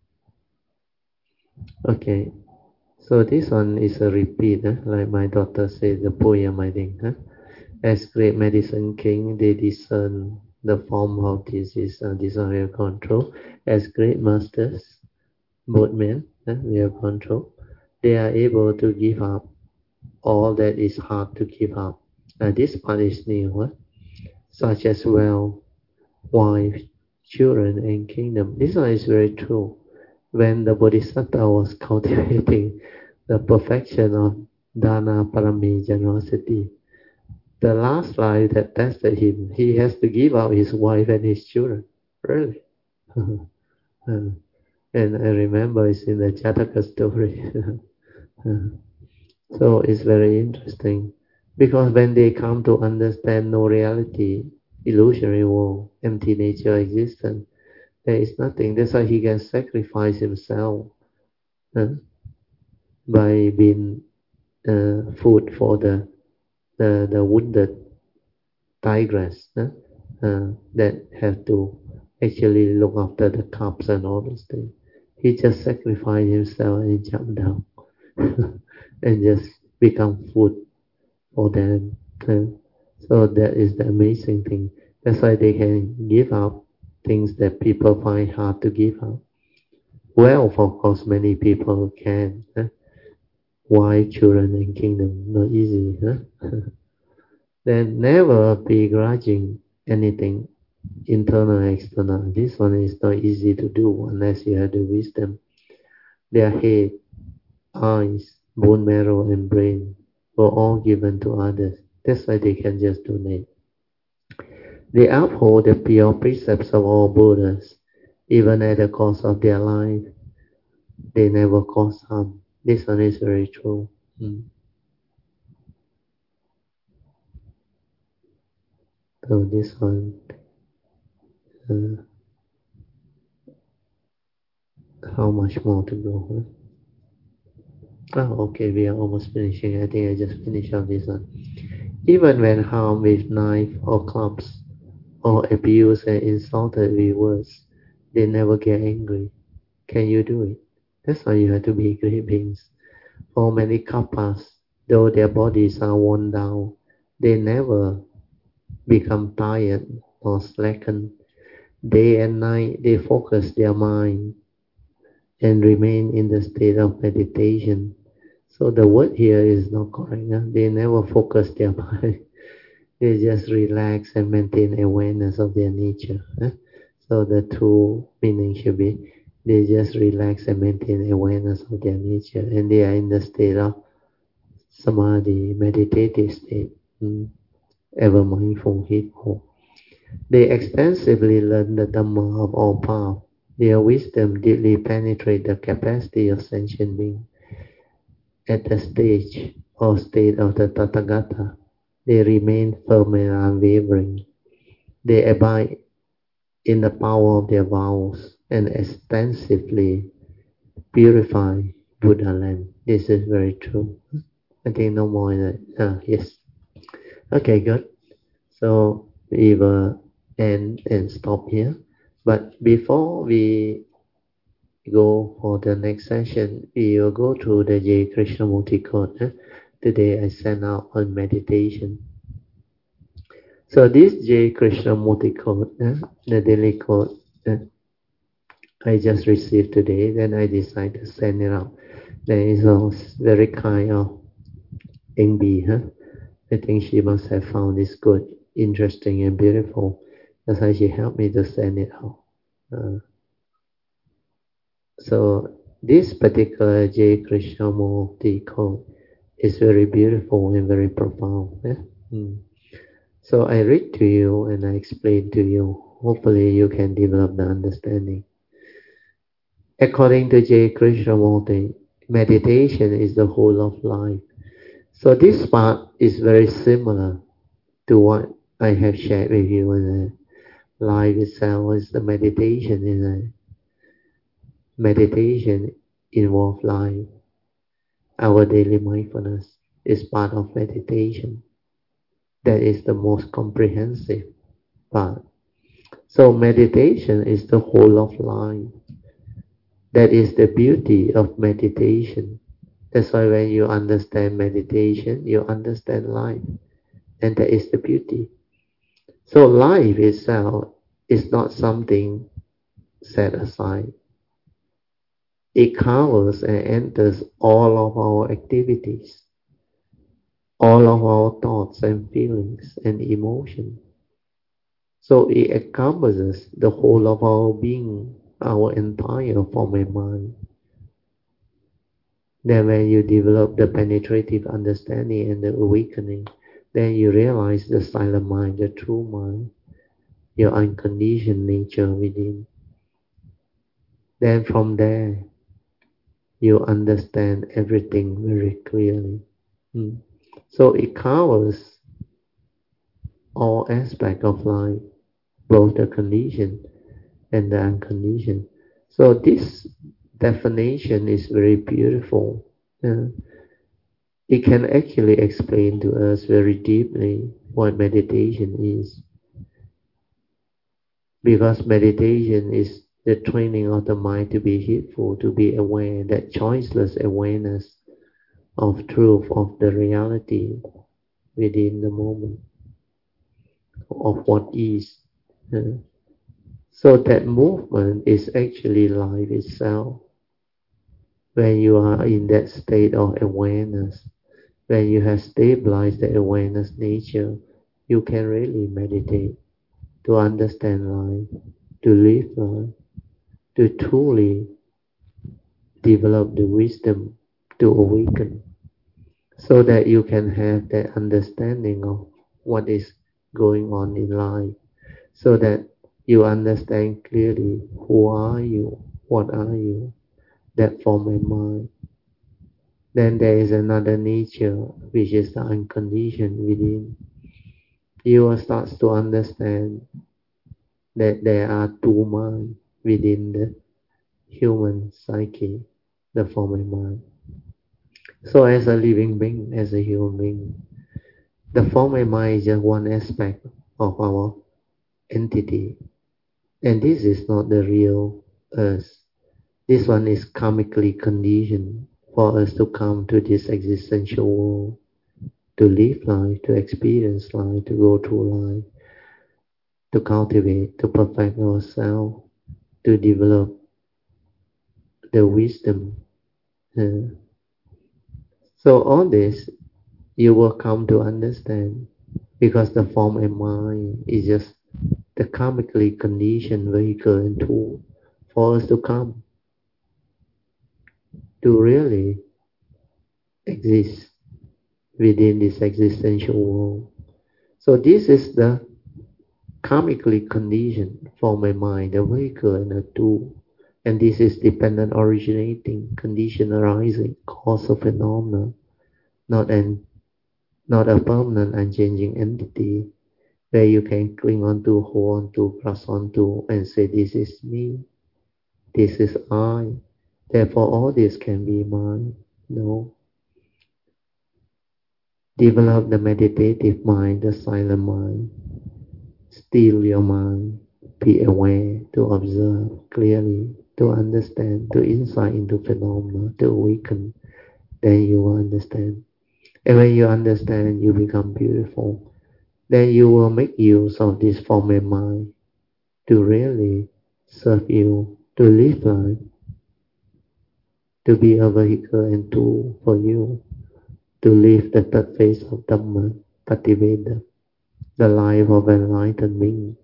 Okay, so this one is a repeat, like my daughter said, the poem I think. As great medicine king, they discern the form of disease and desire control. As great masters, boatmen, we have control. They are able to give up all that is hard to give up. This part is new, such as wealth, wife, children, and kingdom. This one is very true. When the Bodhisattva was cultivating the perfection of dana, parami, generosity, The last life that tested him, he has to give up his wife and his children. Really. And I remember it's in the Jataka story. So it's very interesting. Because when they come to understand no reality, illusory world, empty nature existence, there is nothing. That's why he can sacrifice himself by being food for the wounded tigress that have to actually look after the cubs and all those things. He just sacrificed himself and jumped down and just become food for them. So that is the amazing thing. That's why they can give up things that people find hard to give up. Wealth, of course, many people can. Wife, children, and kingdom, not easy. Then never begrudging anything, internal and external. This one is not easy to do unless you have the wisdom. Their head, eyes, bone marrow, and brain were all given to others. That's why they can just donate. They uphold the pure precepts of all Buddhas, even at the cost of their life. They never cause harm. This one is very true. So this one, how much more to go? Oh, okay, we are almost finishing. I think I just finished on this one. Even when harmed with knife or clubs, or abused and insulted with words, they never get angry. Can you do it? That's why you have to be great beings. For many kappas, though their bodies are worn down, they never become tired or slacken. Day and night, they focus their mind and remain in the state of meditation. So the word here is not correct. They never focus their mind. They just relax and maintain awareness of their nature. So the true meaning should be they just relax and maintain awareness of their nature, and they are in the state of samadhi, meditative state, ever mindful, heedful. They extensively learn the Dhamma of all paths. Their wisdom deeply penetrates the capacity of sentient beings. At the stage or state of the Tathagata, they remain firm and unwavering. They abide in the power of their vows and extensively purify Buddha land. This is very true. I think no more in that. Yes. Okay, good. So we will end and stop here. But before we go for the next session, we will go through the J. Krishnamurti quote. Today I sent out on meditation. So this J. Krishnamurti quote, the daily quote, I just received today, then I decided to send it out. There is a very kind of Ingbi, I think she must have found this good, interesting and beautiful. That's why she helped me to send it out. So this particular J. Krishnamurti quote is very beautiful and very profound. So I read to you and I explain to you. Hopefully you can develop the understanding. According to J. Krishnamurti, meditation is the whole of life. So this part is very similar to what I have shared with you. And life itself is the meditation. Meditation involves life. Our daily mindfulness is part of meditation. That is the most comprehensive part. So meditation is the whole of life. That is the beauty of meditation. That's why when you understand meditation, you understand life. And that is the beauty. So life itself is not something set aside. It covers and enters all of our activities, all of our thoughts and feelings and emotions. So it encompasses the whole of our being, our entire form and mind. Then when you develop the penetrative understanding and the awakening, then you realize the silent mind, the true mind, your unconditioned nature within. Then from there, you understand everything very clearly. So it covers all aspects of life, both the conditioned and the unconditioned. So this definition is very beautiful. It can actually explain to us very deeply what meditation is. Because meditation is the training of the mind to be heedful, to be aware, that choiceless awareness of truth, of the reality within the moment, of what is. So that movement is actually life itself. When you are in that state of awareness, when you have stabilized the awareness nature, you can really meditate to understand life, to live life, to truly develop the wisdom to awaken, so that you can have that understanding of what is going on in life, so that you understand clearly who are you, what are you, that form a mind. Then there is another nature, which is the unconditioned within. You will start to understand that there are two minds within the human psyche, the form a mind. So as a living being, as a human being, the form a mind is just one aspect of our entity. And this is not the real us. This one is karmically conditioned for us to come to this existential world, to live life, to experience life, to go through life, to cultivate, to perfect ourselves, to develop the wisdom. Uh, so all this you will come to understand, because the form and mind is just the karmically conditioned vehicle and tool for us to come to really exist within this existential world. So this is the karmically conditioned form and mind, the vehicle and the tool. And this is dependent originating, condition arising, cause of phenomena, not not a permanent unchanging entity where you can cling on to, hold on to, grasp on to, and say, this is me, this is I, therefore all this can be mine. No. Develop the meditative mind, the silent mind. Still your mind. Be aware to observe clearly, to understand, to insight into phenomena, to awaken. Then you will understand. And when you understand, you become beautiful. Then you will make use of this form of mind to really serve you, to live life, to be a vehicle and tool for you, to live the third phase of Dhamma, Pativeda, the life of enlightened being,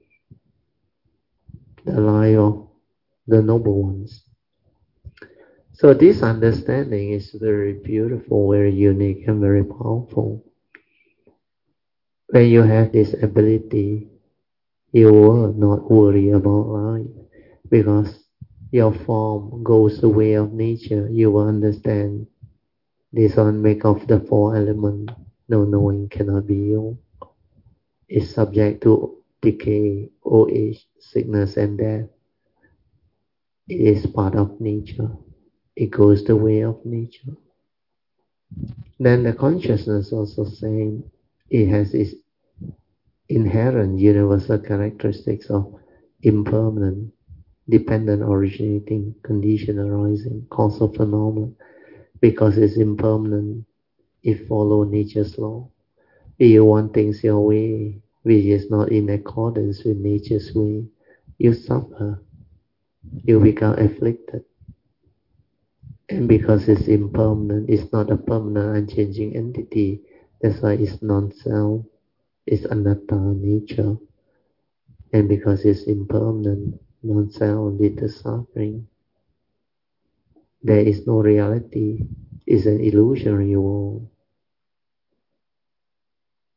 the life of the noble ones. So this understanding is very beautiful, very unique, and very powerful. When you have this ability, you will not worry about life, because your form goes the way of nature. You will understand this one make of the four elements. No knowing cannot be you. It's subject to decay, old age, sickness, and death. It is part of nature. It goes the way of nature. Then the consciousness also saying it has its inherent universal characteristics of impermanent, dependent originating, condition arising, causal phenomenon. Because it's impermanent, it follows nature's law. If you want things your way, which is not in accordance with nature's way, you suffer, you become afflicted. And because it's impermanent, it's not a permanent unchanging entity, that's why it's non-self, it's anatta nature. And because it's impermanent, non-self leads to suffering. There is no reality, it's an illusory world.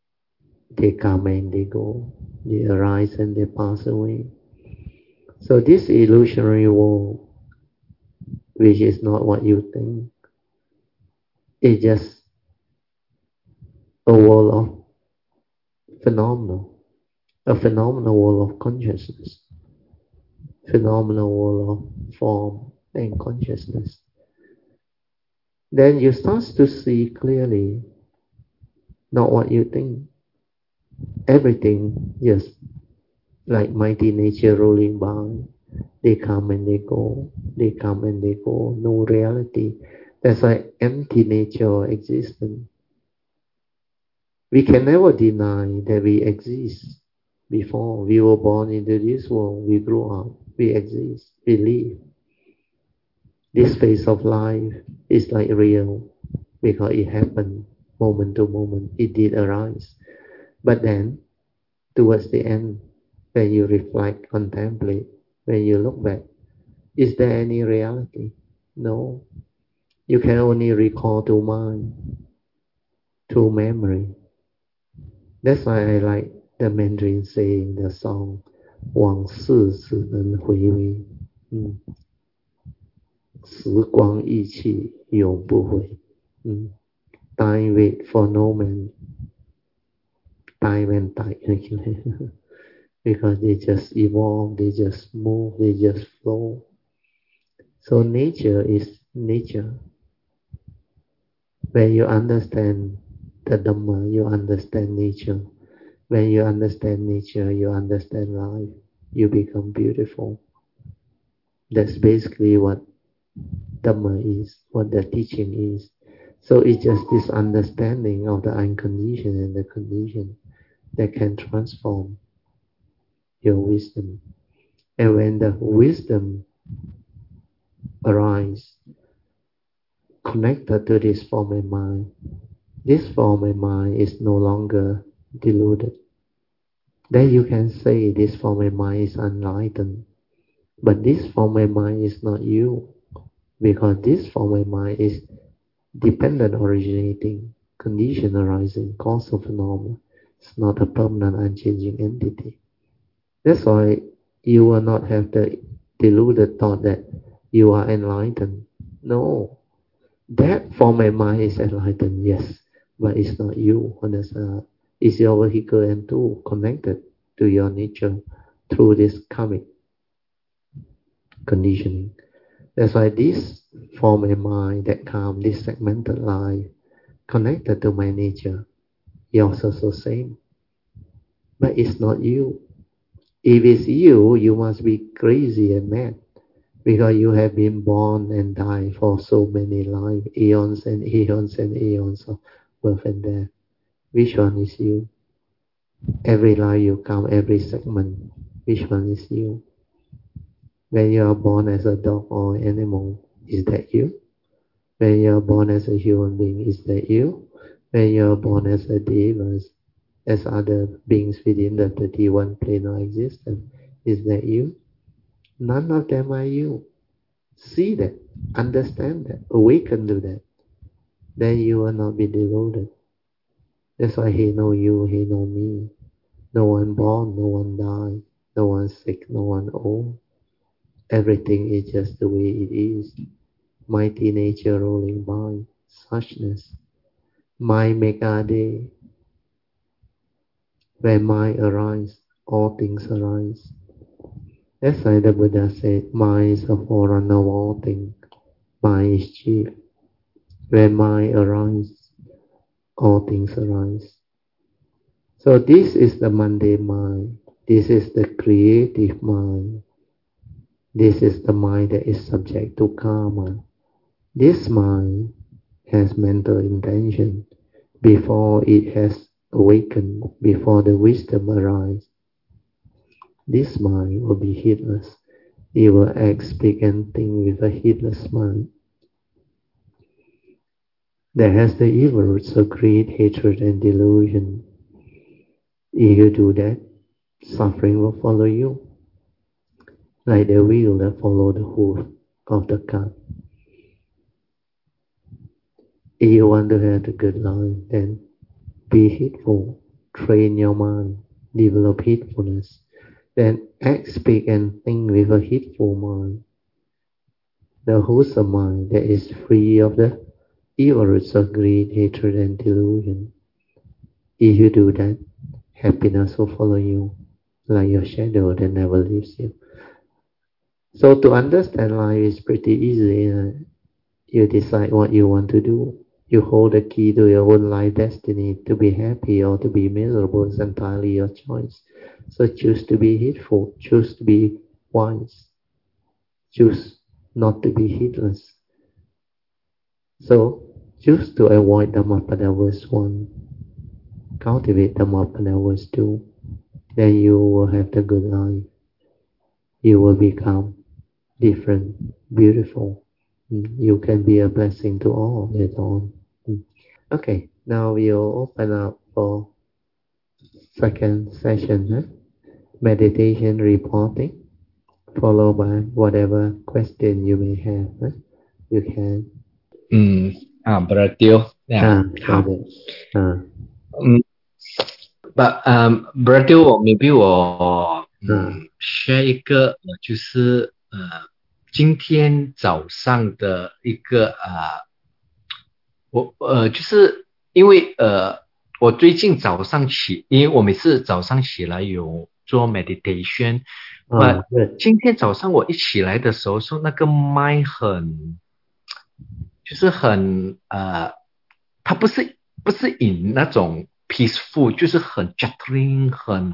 They come and they go. They arise and they pass away. So this illusionary world, which is not what you think, is just a world of phenomenal, a phenomenal world of consciousness, phenomenal world of form and consciousness. Then you start to see clearly not what you think. Everything just like mighty nature rolling by. They come and they go. They come and they go. No reality. That's why empty nature or existence. We can never deny that we exist. Before we were born into this world, we grew up, we exist, we live. This phase of life is like real because it happened moment to moment. It did arise. But then, towards the end, when you reflect, contemplate, when you look back, is there any reality? No. You can only recall to mind, to memory. That's why I like the Mandarin saying the song, 往事只能回味，时光易去永不回。Time wait for no man. Time and tide actually. Because they just evolve, they just move, they just flow. So nature is nature. When you understand the Dhamma, you understand nature. When you understand nature, you understand life. You become beautiful. That's basically what Dhamma is, what the teaching is. So it's just this understanding of the unconditioned and the conditioned that can transform your wisdom. And when the wisdom arises, connected to this form and mind, this form and mind is no longer deluded. Then you can say this form and mind is enlightened. But this form and mind is not you, because this form and mind is dependent originating, condition arising, causal phenomena. It's not a permanent unchanging entity. That's why you will not have the deluded thought that you are enlightened. No. That form and mind is enlightened, yes, but it's not you. Understand? It's your vehicle and tool connected to your nature through this karmic conditioning. That's why this form and mind that come, this segmented life, connected to my nature, is also the same. But it's not you. If it's you, you must be crazy and mad, because you have been born and died for so many lives, eons and eons and eons of birth and death. Which one is you? Every life you come, every segment, which one is you? When you are born as a dog or animal, is that you? When you are born as a human being, is that you? When you are born as a deva, as other beings within the 31 plane of existence, is that you? None of them are you. See that, understand that, awaken to that. Then you will not be deluded. That's why he know you, he know me. No one born, no one die, no one sick, no one old. Everything is just the way it is. Mighty nature rolling by, suchness. Mind make our day. When mind arises, all things arise. That's why the Buddha said, mind is the forerunner of all things. Mind is chief. When mind arises, all things arise. So this is the mundane mind. This is the creative mind. This is the mind that is subject to karma. This mind has mental intention before it has awakened, before the wisdom arises. This mind will be heedless. It will act, speak and think with a heedless mind. That has the evil roots of greed, hatred and delusion. If you do that, suffering will follow you, like the wheel that follows the hoof of the cart. If you want to have a good life, then be heedful, train your mind, develop heedfulness, then act, speak, and think with a heedful mind. The wholesome mind that is free of the evil roots of greed, hatred, and delusion. If you do that, happiness will follow you like your shadow that never leaves you. So to understand life is pretty easy. You decide what you want to do. You hold the key to your own life destiny. To be happy or to be miserable is entirely your choice. So choose to be heedful. Choose to be wise. Choose not to be heedless. So choose to avoid Dhammapada verse 1. Cultivate Dhammapada verse 2. Then you will have the good life. You will become different, beautiful. You can be a blessing to all later on. Okay, now we'll open up for second session, meditation reporting, followed by whatever question you may have. You can. Brother Teo. Yeah. Brother Teo, maybe 我share 一个就是今天早上的一个就是因为我最近早上因为我每次早上起来有做 meditation，今天早上我一起来的时候，说那个 mind 就是很它不是以那种 peaceful， 就是很 juggling 很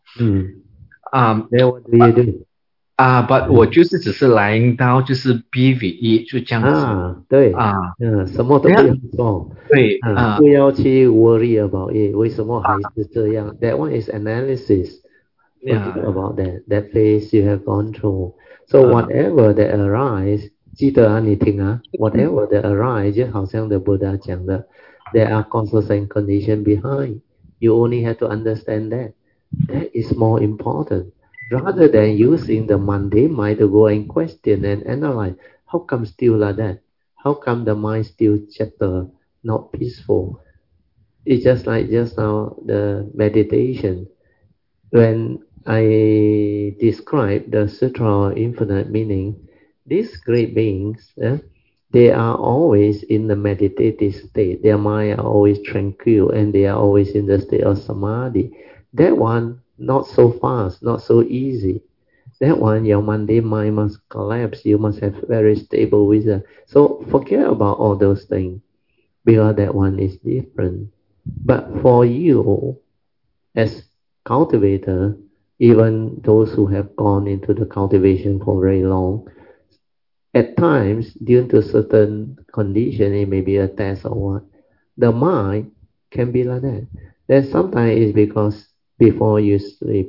Then what do you do? But 我就是只是 lying down， 就是 be with it， 就这样子。 对，什么都不要做。 对， 不要去 worry about it， 为什么还是这样。That one is analysis. Forget about that. That phase you have gone through. So whatever that arise, 记得啊，你听啊 ，whatever that arise， 就好像the Buddha 讲的 ，there are causes and conditions behind. You only have to understand that. That is more important. Rather than using the mundane mind to go and question and analyze, how come still like that? How come the mind still chatter, not peaceful? It's just like just now the meditation. When I describe the Sutra of Infinite Meaning, these great beings, they are always in the meditative state. Their mind are always tranquil and they are always in the state of samadhi. That one, not so fast, not so easy. That one, your mundane mind must collapse. You must have very stable wisdom. So forget about all those things because that one is different. But for you, as cultivator, even those who have gone into the cultivation for very long, at times, due to certain condition, it may be a test or what, the mind can be like that. Then sometimes it's because before you sleep,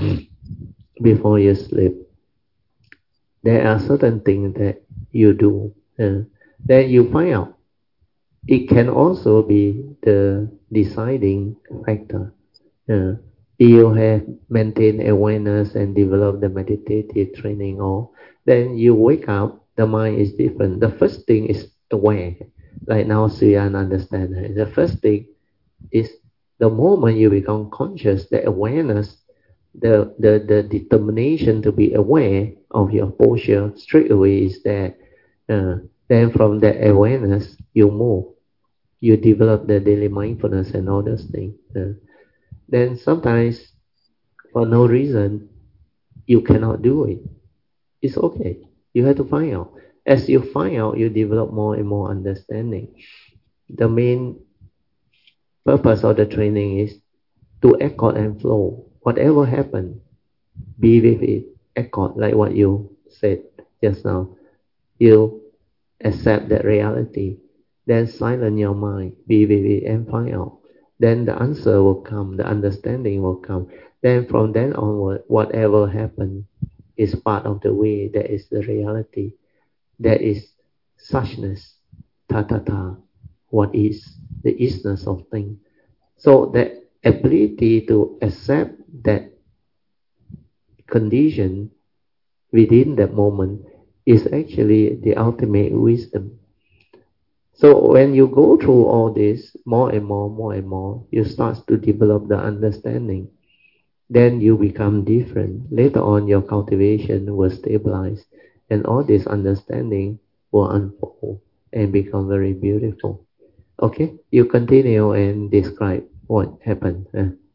there are certain things that you do, then you find out. It can also be the deciding factor. You have maintained awareness and developed the meditative training, or then you wake up, the mind is different. The first thing is aware. Like now, Suyan understand. The first thing is the moment you become conscious, the awareness, the determination to be aware of your posture straight away is there. Then from that awareness, you move. You develop the daily mindfulness and all those things. Then sometimes, for no reason, you cannot do it. It's okay. You have to find out. As you find out, you develop more and more understanding. The main purpose of the training is to accord and flow. Whatever happens, be with it. Accord, like what you said just now. You accept that reality. Then silence your mind. Be with it and find out. Then the answer will come. The understanding will come. Then from then onward, whatever happens is part of the way. That is the reality. That is suchness. Ta-ta-ta. What is the isness of things. So the ability to accept that condition within that moment is actually the ultimate wisdom. So when you go through all this more and more, you start to develop the understanding. Then you become different. Later on, your cultivation will stabilize, and all this understanding will unfold and become very beautiful. Okay, you continue and describe what happened.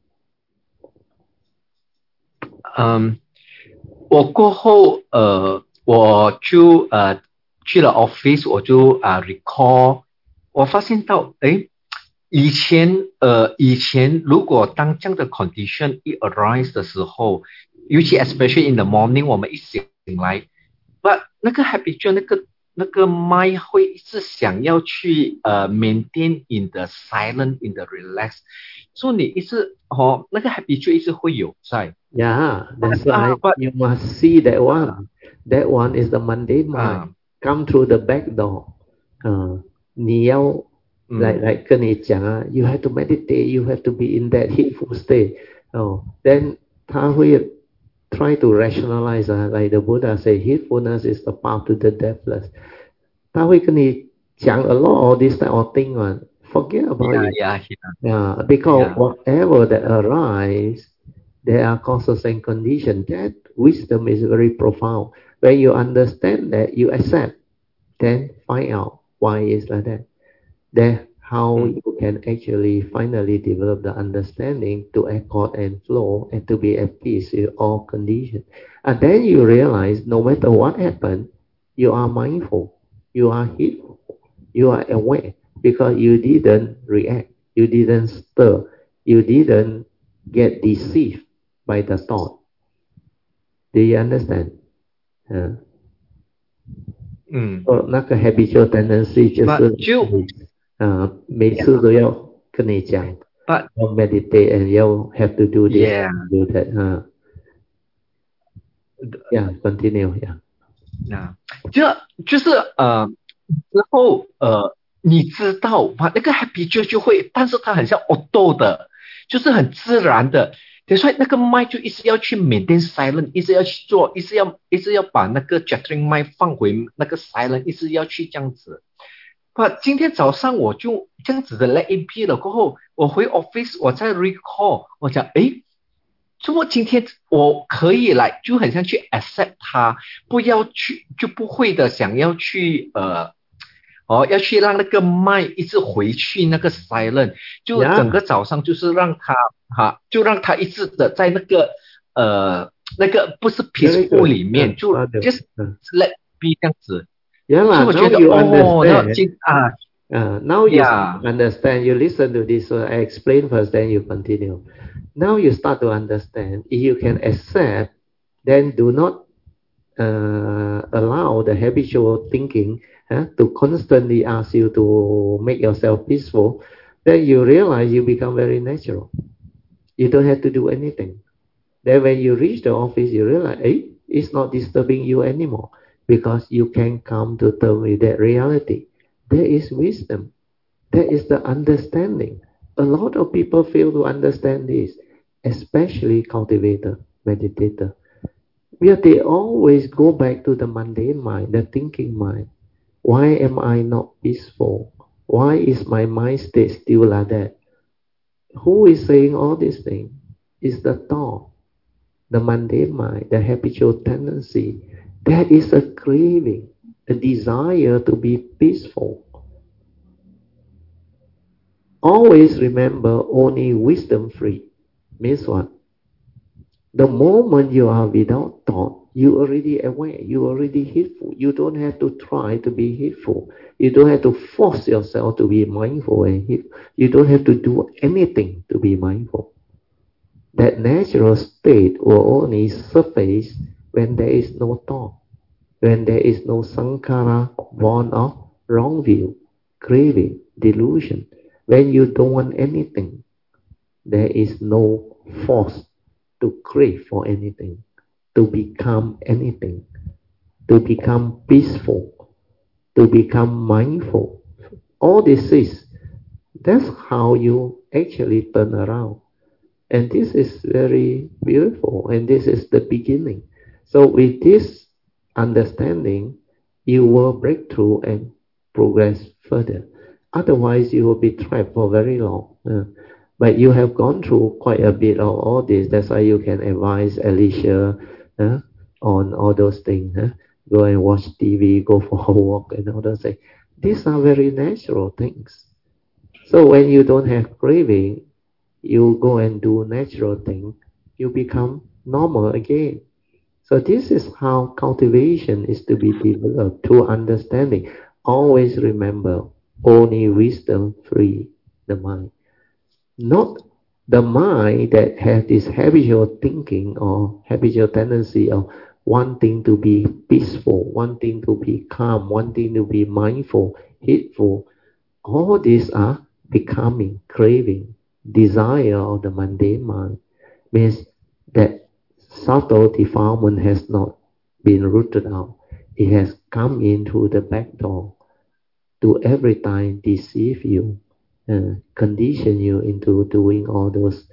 我过后我就去了 office，我就recall，我发现到以前如果当这样的 condition 一 arise 的时候，尤其 especially in the morning，我们一醒来，那个 habitual 那个 mind 会一直想要去maintain in the silent in the relax， 所以你一直那个 habitual 一直会有在。 Yeah, that's why you must see that one. That one is the mundane mind. Come through the back door. 你要来跟你讲啊 you have to meditate, you have to be in that heedful state. Then 他会 try to rationalize, like the Buddha say, heedfulness is the path to the deathless. 他会跟你讲 a lot of this type of thing, forget about it. Yeah, because whatever that arises, there are causes and conditions. That wisdom is very profound. When you understand that, you accept, then find out why it's like that. Then how you can actually finally develop the understanding to accord and flow and to be at peace with all conditions. And then you realize no matter what happened, you are mindful, you are heedful, you are aware because you didn't react, you didn't stir, you didn't get deceived by the thought. Do you understand? 那个 habitual tendency 就是每次都要跟你讲要 meditate and you have to do this, do that. Yeah, continue. Yeah. 就是之后你知道那个 habitual 就会，但是它很像 auto 的，就是很自然的。所以那个 mind 就一直要去 maintain silent， 一直要去做，一直要把那个 chattering mind 放回那个 silent， 一直要去这样子。今天早上我就这样子的 let it be 了，过后我回 office， 我再 recall， 我讲怎么今天我可以来，就很像去 accept 它，不要去，就不会的想要去要去让那个 mind 一直回去那个 silent， 就整个早上就是让它就让它一直的在那个不是 peaceful 里面，就 just let be 这样子。 Yeah, now you understand. Now you understand. You listen to this. So I explain first, then you continue. Now you start to understand. If you can accept, then do not allow the habitual thinking to constantly ask you to make yourself peaceful. Then you realize you become very natural. You don't have to do anything. Then when you reach the office, you realize, it's not disturbing you anymore. Because you can come to terms with that reality. There is wisdom. There is the understanding. A lot of people fail to understand this, especially cultivator, meditator. They always go back to the mundane mind, the thinking mind. Why am I not peaceful? Why is my mind state still like that? Who is saying all these things? It's the thought, the mundane mind, the habitual tendency. That is a craving, a desire to be peaceful. Always remember only wisdom free. Means what? The moment you are without thought, you already aware, you already heedful. You don't have to try to be heedful. You don't have to force yourself to be mindful and heedful. You don't have to do anything to be mindful. That natural state will only surface when there is no thought, when there is no sankhara born of wrong view, craving, delusion, when you don't want anything, there is no force to crave for anything, to become anything, to become peaceful, to become mindful. All this is, that's how you actually turn around. And this is very beautiful, and this is the beginning. So with this understanding, you will break through and progress further. Otherwise, you will be trapped for very long. But you have gone through quite a bit of all this. That's why you can advise Alicia on all those things. Go and watch TV, go for a walk, and all those things. These are very natural things. So when you don't have craving, you go and do natural things, you become normal again. So this is how cultivation is to be developed through understanding. Always remember, only wisdom free the mind. Not the mind that has this habitual thinking or habitual tendency of wanting to be peaceful, wanting to be calm, wanting to be mindful, heedful. All these are becoming, craving, desire of the mundane mind. Means that subtle defilement has not been rooted out. It has come in through the back door to every time deceive you, condition you into doing all those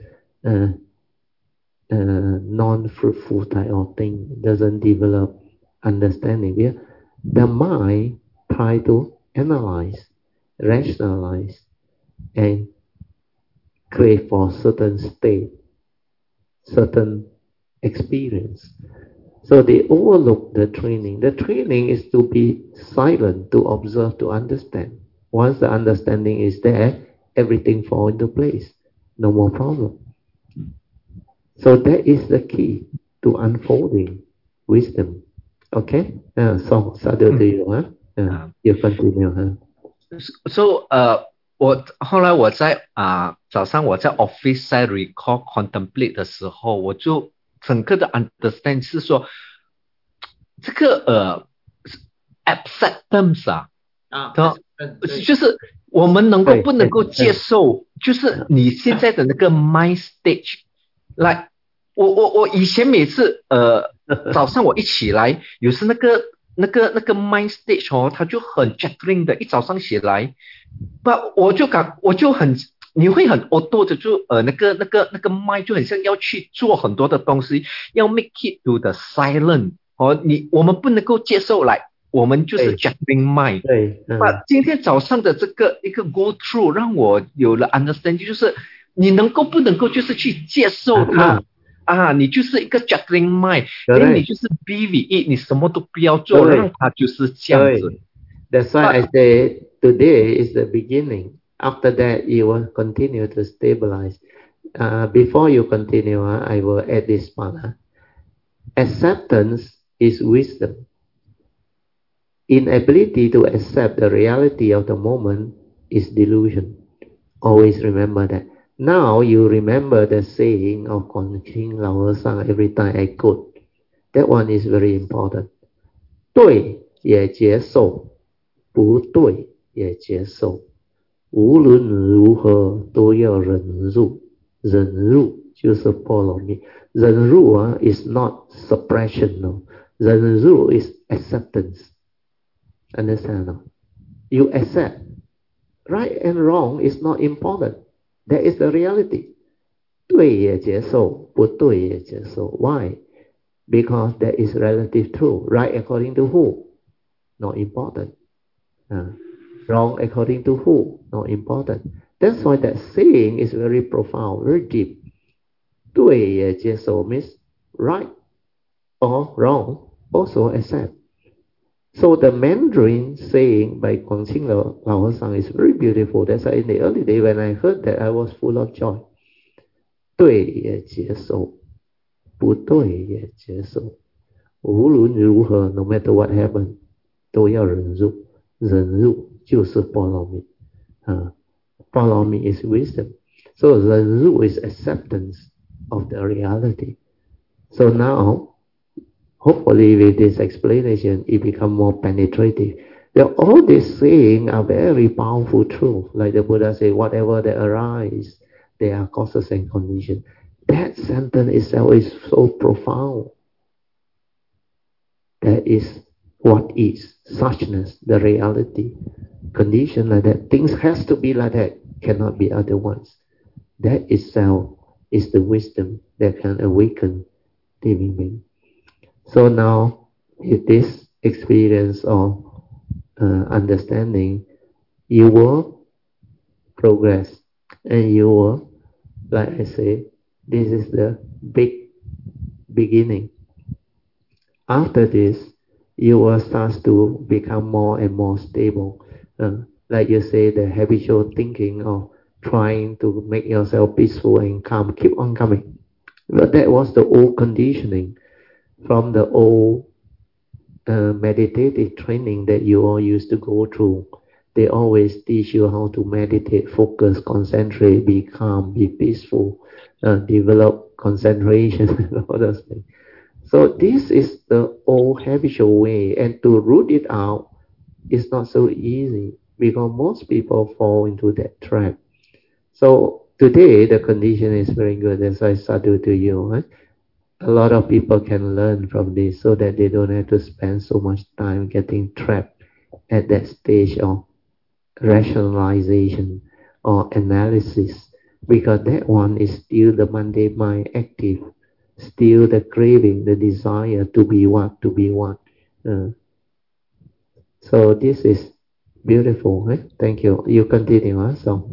non-fruitful type of thing. Doesn't develop understanding. Yeah? The mind try to analyze, rationalize, and crave for certain state, certain experience. So they overlook the training. The training is to be silent, to observe, to understand. Once the understanding is there, everything falls into place. No more problem. So that is the key to unfolding wisdom. Okay? So, Sadhu to you, you continue. So, 我后来我在早上我在 office 在 recall contemplate 的时候，我就整个的 understand 是说，这个acceptance 就是我们能够不能够接受，就是你现在的那个 mind stage， 来，我以前每次早上我一起来，有时那个 mind stage 它就很 juggling 的，一早上起来，我就很，你会很 auto 的就那个 mind 就很像要去做很多的东西，要 make it to the silent， 我们不能够接受来，我们就是 juggling mind。对，今天早上的这个一个 go through 让我有了 understanding， 就是你能够不能够就是去接受它。你就是一个 juggling mind， 你就是 be with it， 你什么都不要做，让它就是这样子。 That's why I say today is the beginning. After that, you will continue to stabilize. Before you continue, I will add this part. Acceptance is wisdom. Inability to accept the reality of the moment is delusion. Always remember that. Now you remember the saying of Kongqing Lao和尚 every time I quote. That one is very important. 对也接受，不对也接受，无论如何都要忍入。忍入就是波罗蜜。忍入is not suppression. No. 忍入 is acceptance. Understand? No? You accept. Right and wrong is not important. That is the reality. 对也接受，不对也接受。Why? Because that is relative truth. Right according to who? Not important. Wrong according to who? Not important. That's why that saying is very profound, very deep. 对也接受 means right or wrong, also accept. So the Mandarin saying by Kongqing Lao和尚 is very beautiful. That's why in the early day when I heard that, I was full of joy. 对也接受，不对也接受，无论如何 no matter what happen 都要忍入。忍入就是波罗蜜。波罗蜜 is wisdom. So 忍入 is acceptance of the reality. So now hopefully with this explanation, it becomes more penetrative. All these sayings are very powerful truth. Like the Buddha said, whatever that arise, they are causes and conditions. That sentence itself is so profound. That is what is suchness, the reality. Condition like that. Things has to be like that. Cannot be otherwise. That itself is the wisdom that can awaken living being. So now, with this experience of understanding, you will progress, and you will, like I say, this is the big beginning. After this, you will start to become more and more stable. Like you say, the habitual thinking of trying to make yourself peaceful and calm keep on coming. But that was the old conditioning from the old meditative training that you all used to go through. They always teach you how to meditate, focus, concentrate, be calm, be peaceful, develop concentration, and all those things. So this is the old habitual way, and to root it out is not so easy because most people fall into that trap. So today the condition is very good. As I started to you, right? A lot of people can learn from this so that they don't have to spend so much time getting trapped at that stage of rationalization or analysis, because that one is still the mundane mind active, still the craving, the desire to be what, to be what. So this is beautiful, right? Thank you. You continue, huh? So.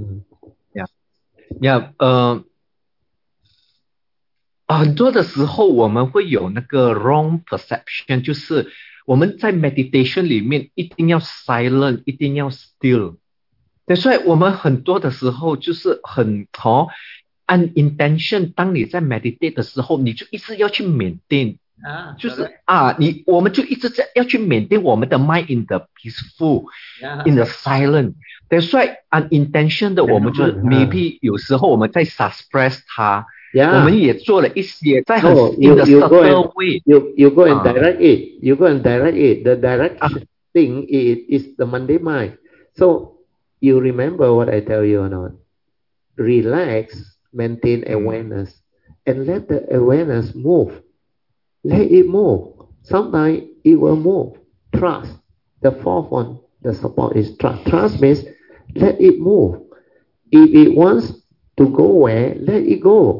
很多的时候我们会有那个 wrong perception， 就是我们在 meditation 里面一定要 silent， 一定要 still。所以我们很多的时候就是很unintention， 当你在 meditate 的时候，你就一直要去 maintain， 就是我们就一直要去 maintain 我们的 mind in the peaceful，in the silent。所以 unintention 的我们就 maybe 有时候我们在 suppress 它。我们也做了一些在很 in the subtle way. You go and direct it. You go and direct it. The direct thing is the mundane mind. So you remember what I tell you or not? Relax, maintain awareness, and let the awareness move. Let it move. Sometimes it will move. Trust. The fourth one, the support is trust. Trust means let it move. If it wants to go where, let it go.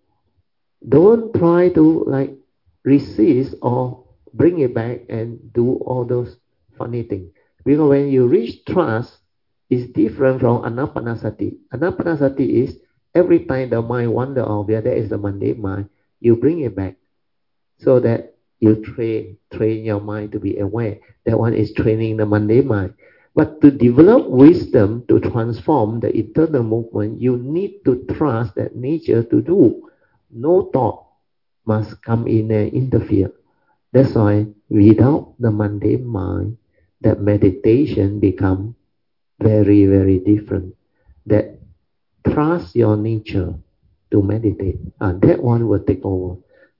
Don't try to like resist or bring it back and do all those funny things. Because when you reach trust, it's different from anapanasati. Anapanasati is every time the mind wander off, that is the mundane mind, you bring it back so that you train your mind to be aware. That one is training the mundane mind. But to develop wisdom to transform the internal movement, you need to trust that nature to do. No thought must come in and interfere. That's why without the mundane mind, that meditation becomes very, very different. That trust your nature to meditate. That one will take over.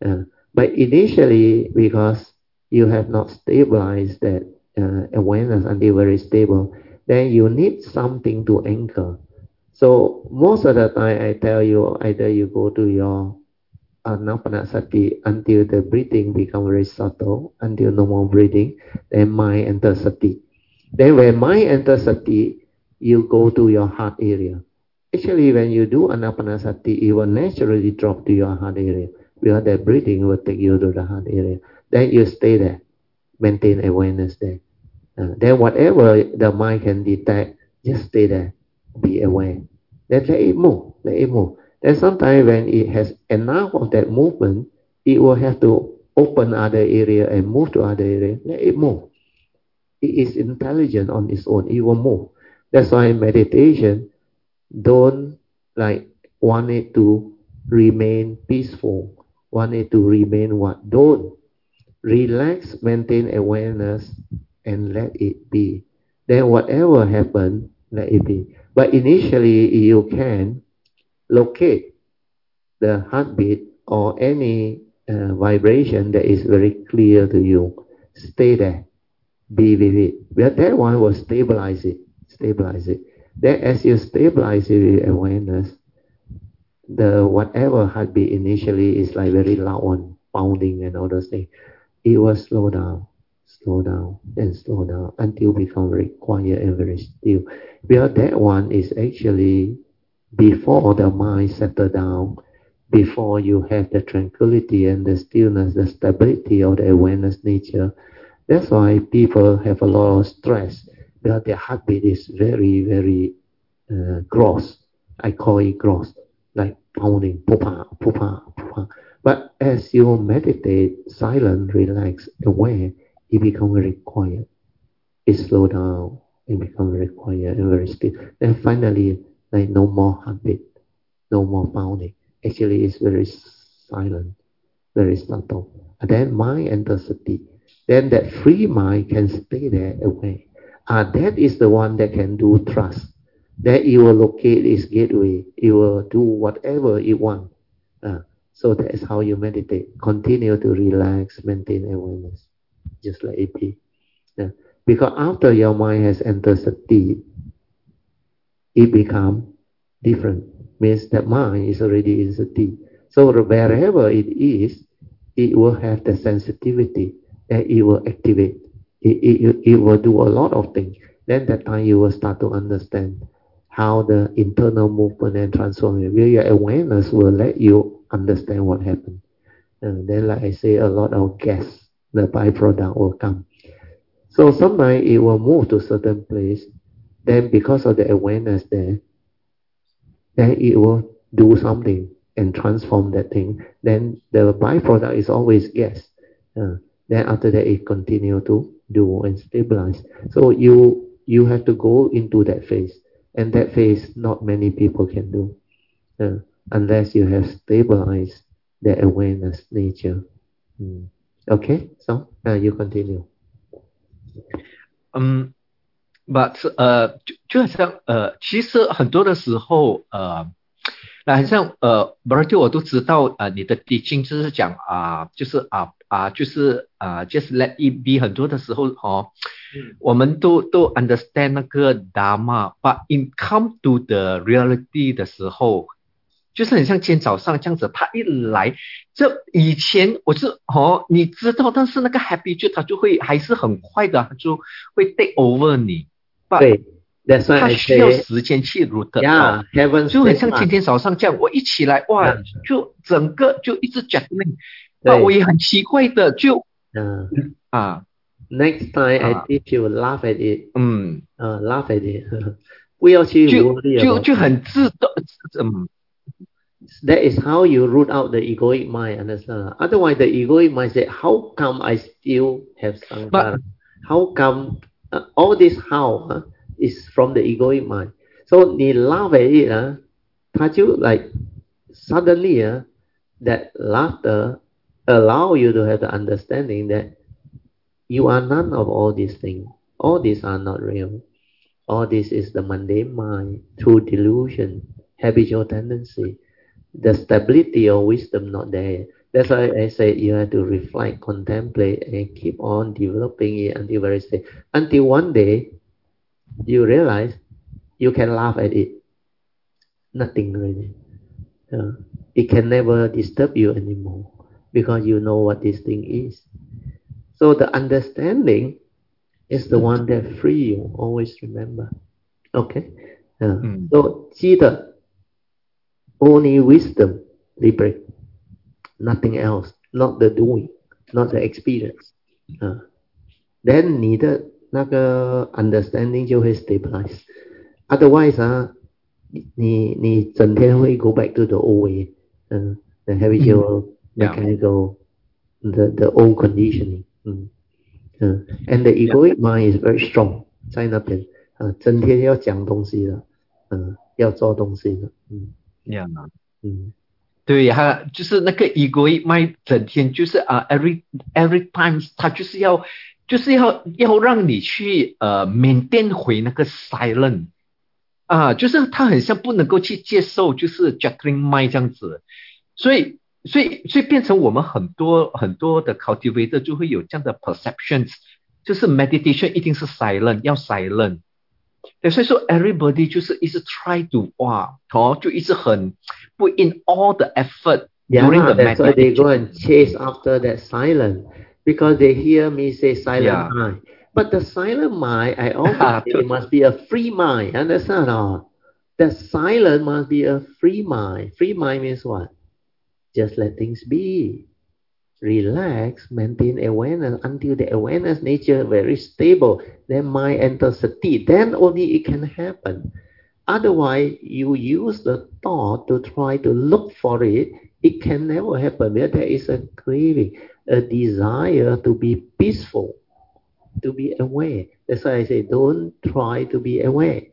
But initially, because you have not stabilized that awareness until very stable, then you need something to anchor. So most of the time I tell you, either you go to your anapanasati until the breathing becomes very subtle, until no more breathing, then mind enters sati. Then when mind enters sati, you go to your heart area. Actually, when you do anapanasati, it will naturally drop to your heart area, because the breathing will take you to the heart area. Then you stay there, maintain awareness there. Then whatever the mind can detect, just stay there, be aware. Then let it move, let it move. Then sometimes when it has enough of that movement, it will have to open other area and move to other area. Let it move. It is intelligent on its own. It will move. That's why meditation, don't like want it to remain peaceful, want it to remain what? Don't. Relax, maintain awareness, and let it be. Then whatever happens, let it be. But initially you can locate the heartbeat or any vibration that is very clear to you. Stay there. Be with it. But that one will stabilize it. Stabilize it. Then as you stabilize it with awareness, the whatever heartbeat initially is like very loud one, pounding and all those things, it will slow down, and slow down until become very quiet and very still. Because that one is actually before the mind settle down, before you have the tranquility and the stillness, the stability of the awareness nature, That's why people have a lot of stress because their heartbeat is very, very gross. I call it gross, like pounding, pupa, pupa, pupa. But as you meditate, silent, relax, aware, it becomes very quiet. It slow down, it becomes very quiet and very still. Then finally, like no more heartbeat, no more pounding. Actually, it's very silent, very subtle. And then mind enters sati. Then that free mind can stay there away. That is the one that can do trust. That it will locate its gateway. It will do whatever it wants. So that is how you meditate. Continue to relax, maintain awareness, just like it. Because after your mind has entered sati, it becomes different. Means that mind is already in sati. So wherever it is, it will have the sensitivity and it will activate. It will do a lot of things. Then that time you will start to understand how the internal movement and transformation, where your awareness will let you understand what happened. And then, like I say, a lot of gas, the byproduct will come. So sometimes it will move to certain place. Then because of the awareness there, then it will do something and transform that thing. Then the byproduct is always gas. Then after that, it continue to do and stabilize. So you have to go into that phase. And that phase, not many people can do. Unless you have stabilized the awareness nature. Okay, so you continue. But 就好像其实很多的时候那很像Bharati 我都知道你的 teaching 就是讲就是just let it be 很多的时候我们都 understand 那个 Dharma but in come to the reality 的时候就是很像今天早上这样子他一来这以前我是你知道但是那个 habit 它就会还是很快的它就会 take over 你对 That's why 它需要时间去 root 到就很像今天早上这样我一起来哇就整个就一直讲我也很奇怪的就 Next time I teach you laugh at it laugh at it 不要去就很自动 That is how you root out the egoic mind, understand? Otherwise, the egoic mind says, how come I still have sankhara? How come all this how is from the egoic mind? So, you laugh at it, 它就 like suddenly that laughter allow you to have the understanding that you are none of all these things. All these are not real. All this is the mundane mind through delusion, habitual tendency. The stability of wisdom not there. That's why I say you have to reflect, contemplate, and keep on developing it until one day you realize you can laugh at it. Nothing really. It can never disturb you anymore because you know what this thing is. So the understanding is the one that free you. Always remember. Okay. So 记得 only wisdom liberate, nothing else, not the doing, not the experience. Then 你的那个 understanding 就会 stabilize. Otherwise 你整天会 go back to the old way, the habitual, mechanical, the old conditioning. And the egoic mind is very strong. 在那边整天要讲东西的，要做东西的。 对他就是那个 egoic mind 整天就是every time 他就是要让你去maintain 回那个 silent 就是他很像不能够去接受就是 juggling mind 这样子，所以变成我们很多的 cultivator 就会有这样的 perceptions， 就是 meditation 一定是 silent 要 silent。所以说 everybody 就是一直 try to 就一直很 put in all the effort during the meditation. That's why they go and chase after that silence because they hear me say silent mind. But the silent mind, I always say it must be a free mind. Understand? The silent must be a free mind. Free mind means what? Just let things be. relax, maintain awareness until the awareness nature very stable, then mind enters sati, then only it can happen. Otherwise, you use the thought to try to look for it, it can never happen. There is a craving, a desire to be peaceful, to be aware. That's why I say don't try to be aware.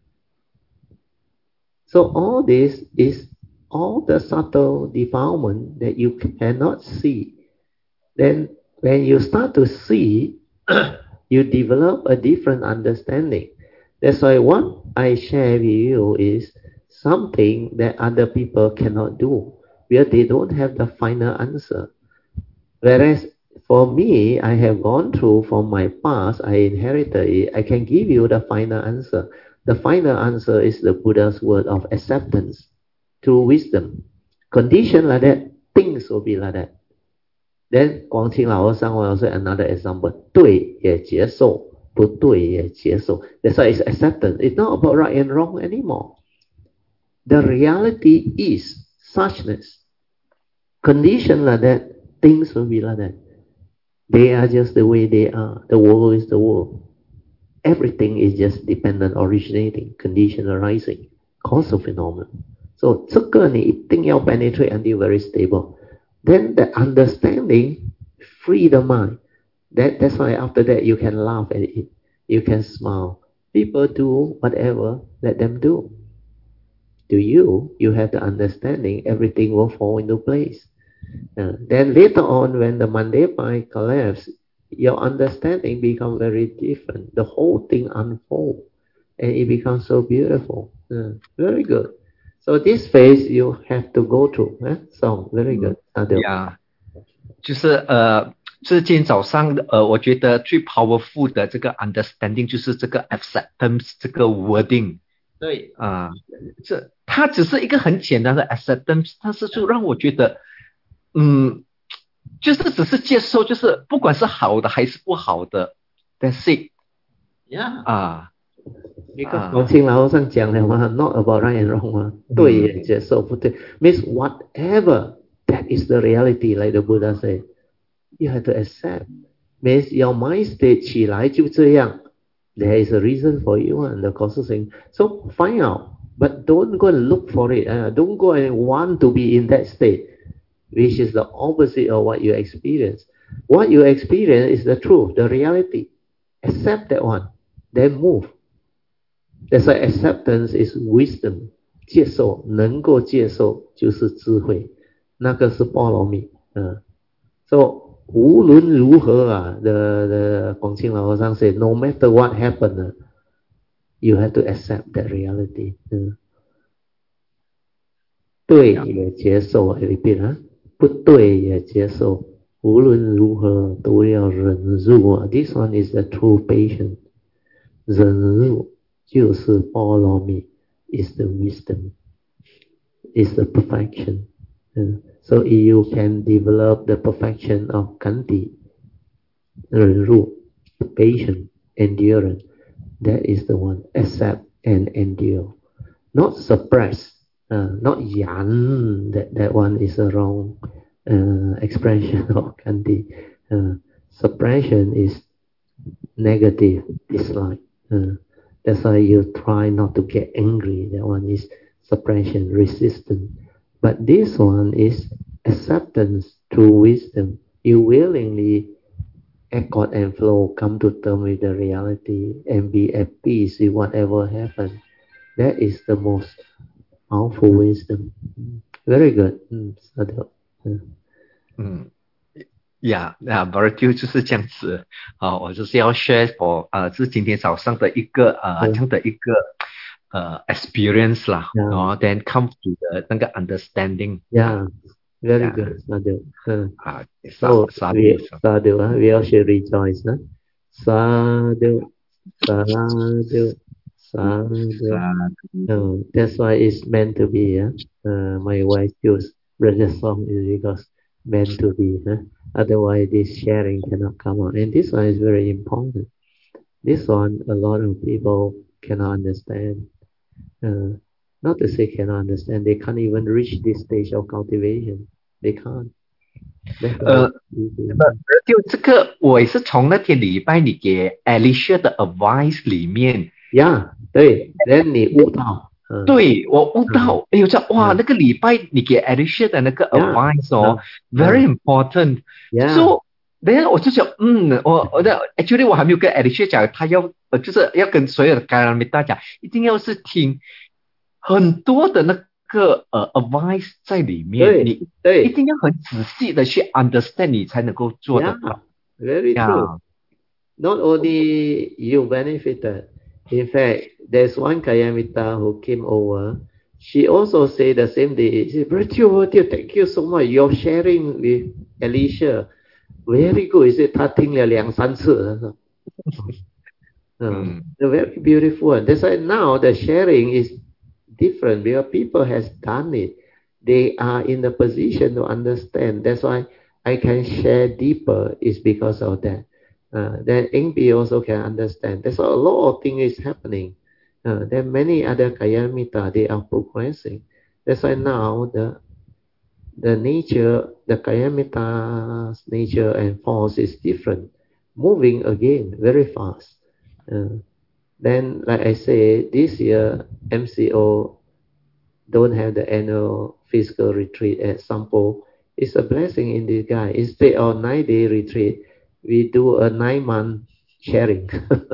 So all this is all the subtle defilement that you cannot see. Then when you start to see, you develop a different understanding. That's why what I share with you is something that other people cannot do, where they don't have the final answer. Whereas for me, I have gone through from my past, I inherited it, I can give you the final answer. The final answer is the Buddha's word of acceptance through wisdom. Condition like that, things will be like that. Then 广清老和尚 will also another example. 对也接受，不对也接受. That's why it's acceptance. It's not about right and wrong anymore. The reality is suchness. Condition like that, things will be like that. They are just the way they are. The world is the world. Everything is just dependent, originating, condition arising, causal phenomenon. So 这个你一定要 penetrate until very stable. Then the understanding free the mind. That's why after that you can laugh at it. You can smile. People do whatever, let them do. To you, you have the understanding, everything will fall into place. Then later on, when the Mandepa collapse, your understanding becomes very different. The whole thing unfolds, and it becomes so beautiful. Very good. So this phase you have to go through. So very good. Yeah. 就是今天早上我觉得最 powerful 的这个 understanding 就是这个 acceptance 这个 wording。对它只是一个很简单的 acceptance， 但是就让我觉得就是只是接受，就是不管是好的还是不好的 that's it。 Yeah. 广清老和尚讲了嘛 not about right and wrong 嘛，对也接受，不对 means whatever that is the reality, like the Buddha said, you have to accept. Means your mind state 起来就这样， there is a reason for you and the causes thing. So find out, but don't go and look for it. Don't go and want to be in that state, which is the opposite of what you experience. What you experience is the truth, the reality. Accept that one, then move. That's why acceptance is wisdom. 接受，能够接受就是智慧，那个是波罗蜜。So 无论如何the 广清老和尚 said, no matter what happened, you have to accept that reality. 对也接受 I repeat 不对也接受，无论如何都要忍辱。This one is the true patience. 忍辱就是波罗蜜 is the wisdom, is the perfection. So if you can develop the perfection of Kanti, 忍辱 patience, endurance, that is the one. Accept and endure. Not suppress, not yan, that one is a wrong expression of Kanti. Suppression is negative, dislike. That's why you try not to get angry. That one is suppression, resistance. But this one is acceptance through wisdom. You willingly accord and flow, come to terms with the reality and be at peace with whatever happens. That is the most powerful wisdom. Very good. Bharati 就是这样子我就是要 share for 是今天早上的一个这样的一个experience 啦then come to the 那个 understanding. Very good. Sadhu. We all should rejoice. Sadhu. That's why it's meant to be. My wife chose Brother Song is because meant to be. Otherwise, this sharing cannot come out. And this one is very important. This one, a lot of people cannot understand. Not to say cannot understand, they can't even reach this stage of cultivation. They can't. 就这个我也是从那天礼拜你给 Alicia 的 advice 里面 ，Yeah，对，then 你悟到， 对我悟到，哎呦，这哇，那个礼拜你给 Alicia 的那个 advice 哦，very important。So then 我就想，我的 actually 我还没有跟 Alicia 讲，他要就是要跟所有的感染大讲，一定要是听很多的那个advice 在里面，你一定要很仔细的去 understand 你才能够做得到。 Very true. Not only you benefited. In fact, there's one Kayamita who came over. She also said the same day. She said, Brother, thank you so much. You're sharing with Alicia. Very good. She said, 她听了2-3次。Very beautiful. That's why now the sharing is different because people has done it. They are in the position to understand. That's why I can share deeper is because of that. Then Ingbi also can understand. There's a lot of things is happening. There are many other Kayamita, they are progressing. That's why now the nature, the Kayamita's nature and force is different. Moving again very fast. Then, like I say, this year MCO don't have the annual physical retreat at Sampo. It's a blessing in disguise. Instead of 9-day retreat, we do a 9-month sharing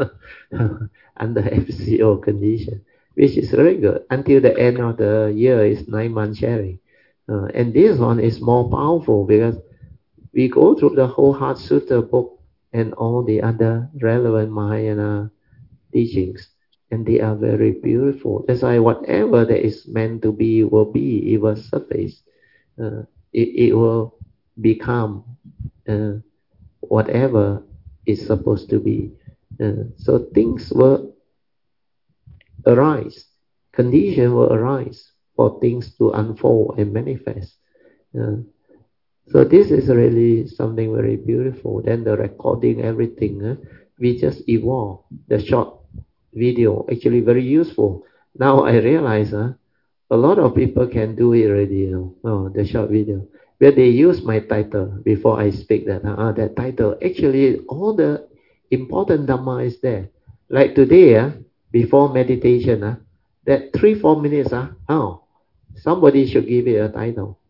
under MCO condition, which is very good. Until the end of the year is 9-month sharing. And this one is more powerful because we go through the whole Heart Sutta book and all the other relevant Mahayana teachings, and they are very beautiful. That's why whatever that is meant to be will be. It will surface. It will become whatever is supposed to be. So things will arise. Condition will arise for things to unfold and manifest. So this is really something very beautiful. Then the recording, everything, we just evolve. The short video actually very useful. Now I realize a lot of people can do it already. The short video, where they use my title before I speak that. That title actually all the important Dhamma is there. Like today, before meditation, that 3-4 minutes. Somebody should give it a title.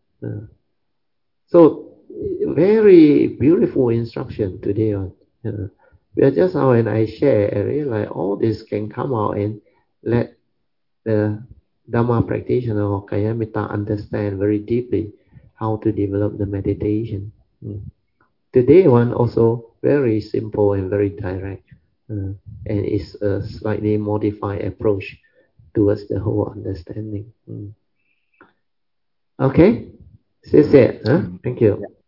So very beautiful instruction today on. But just now when I share, I realize all this can come out and let the Dhamma practitioner or Kayamita understand very deeply how to develop the meditation. Today one also very simple and very direct, and it's a slightly modified approach towards the whole understanding. Okay, 谢谢. Thank you.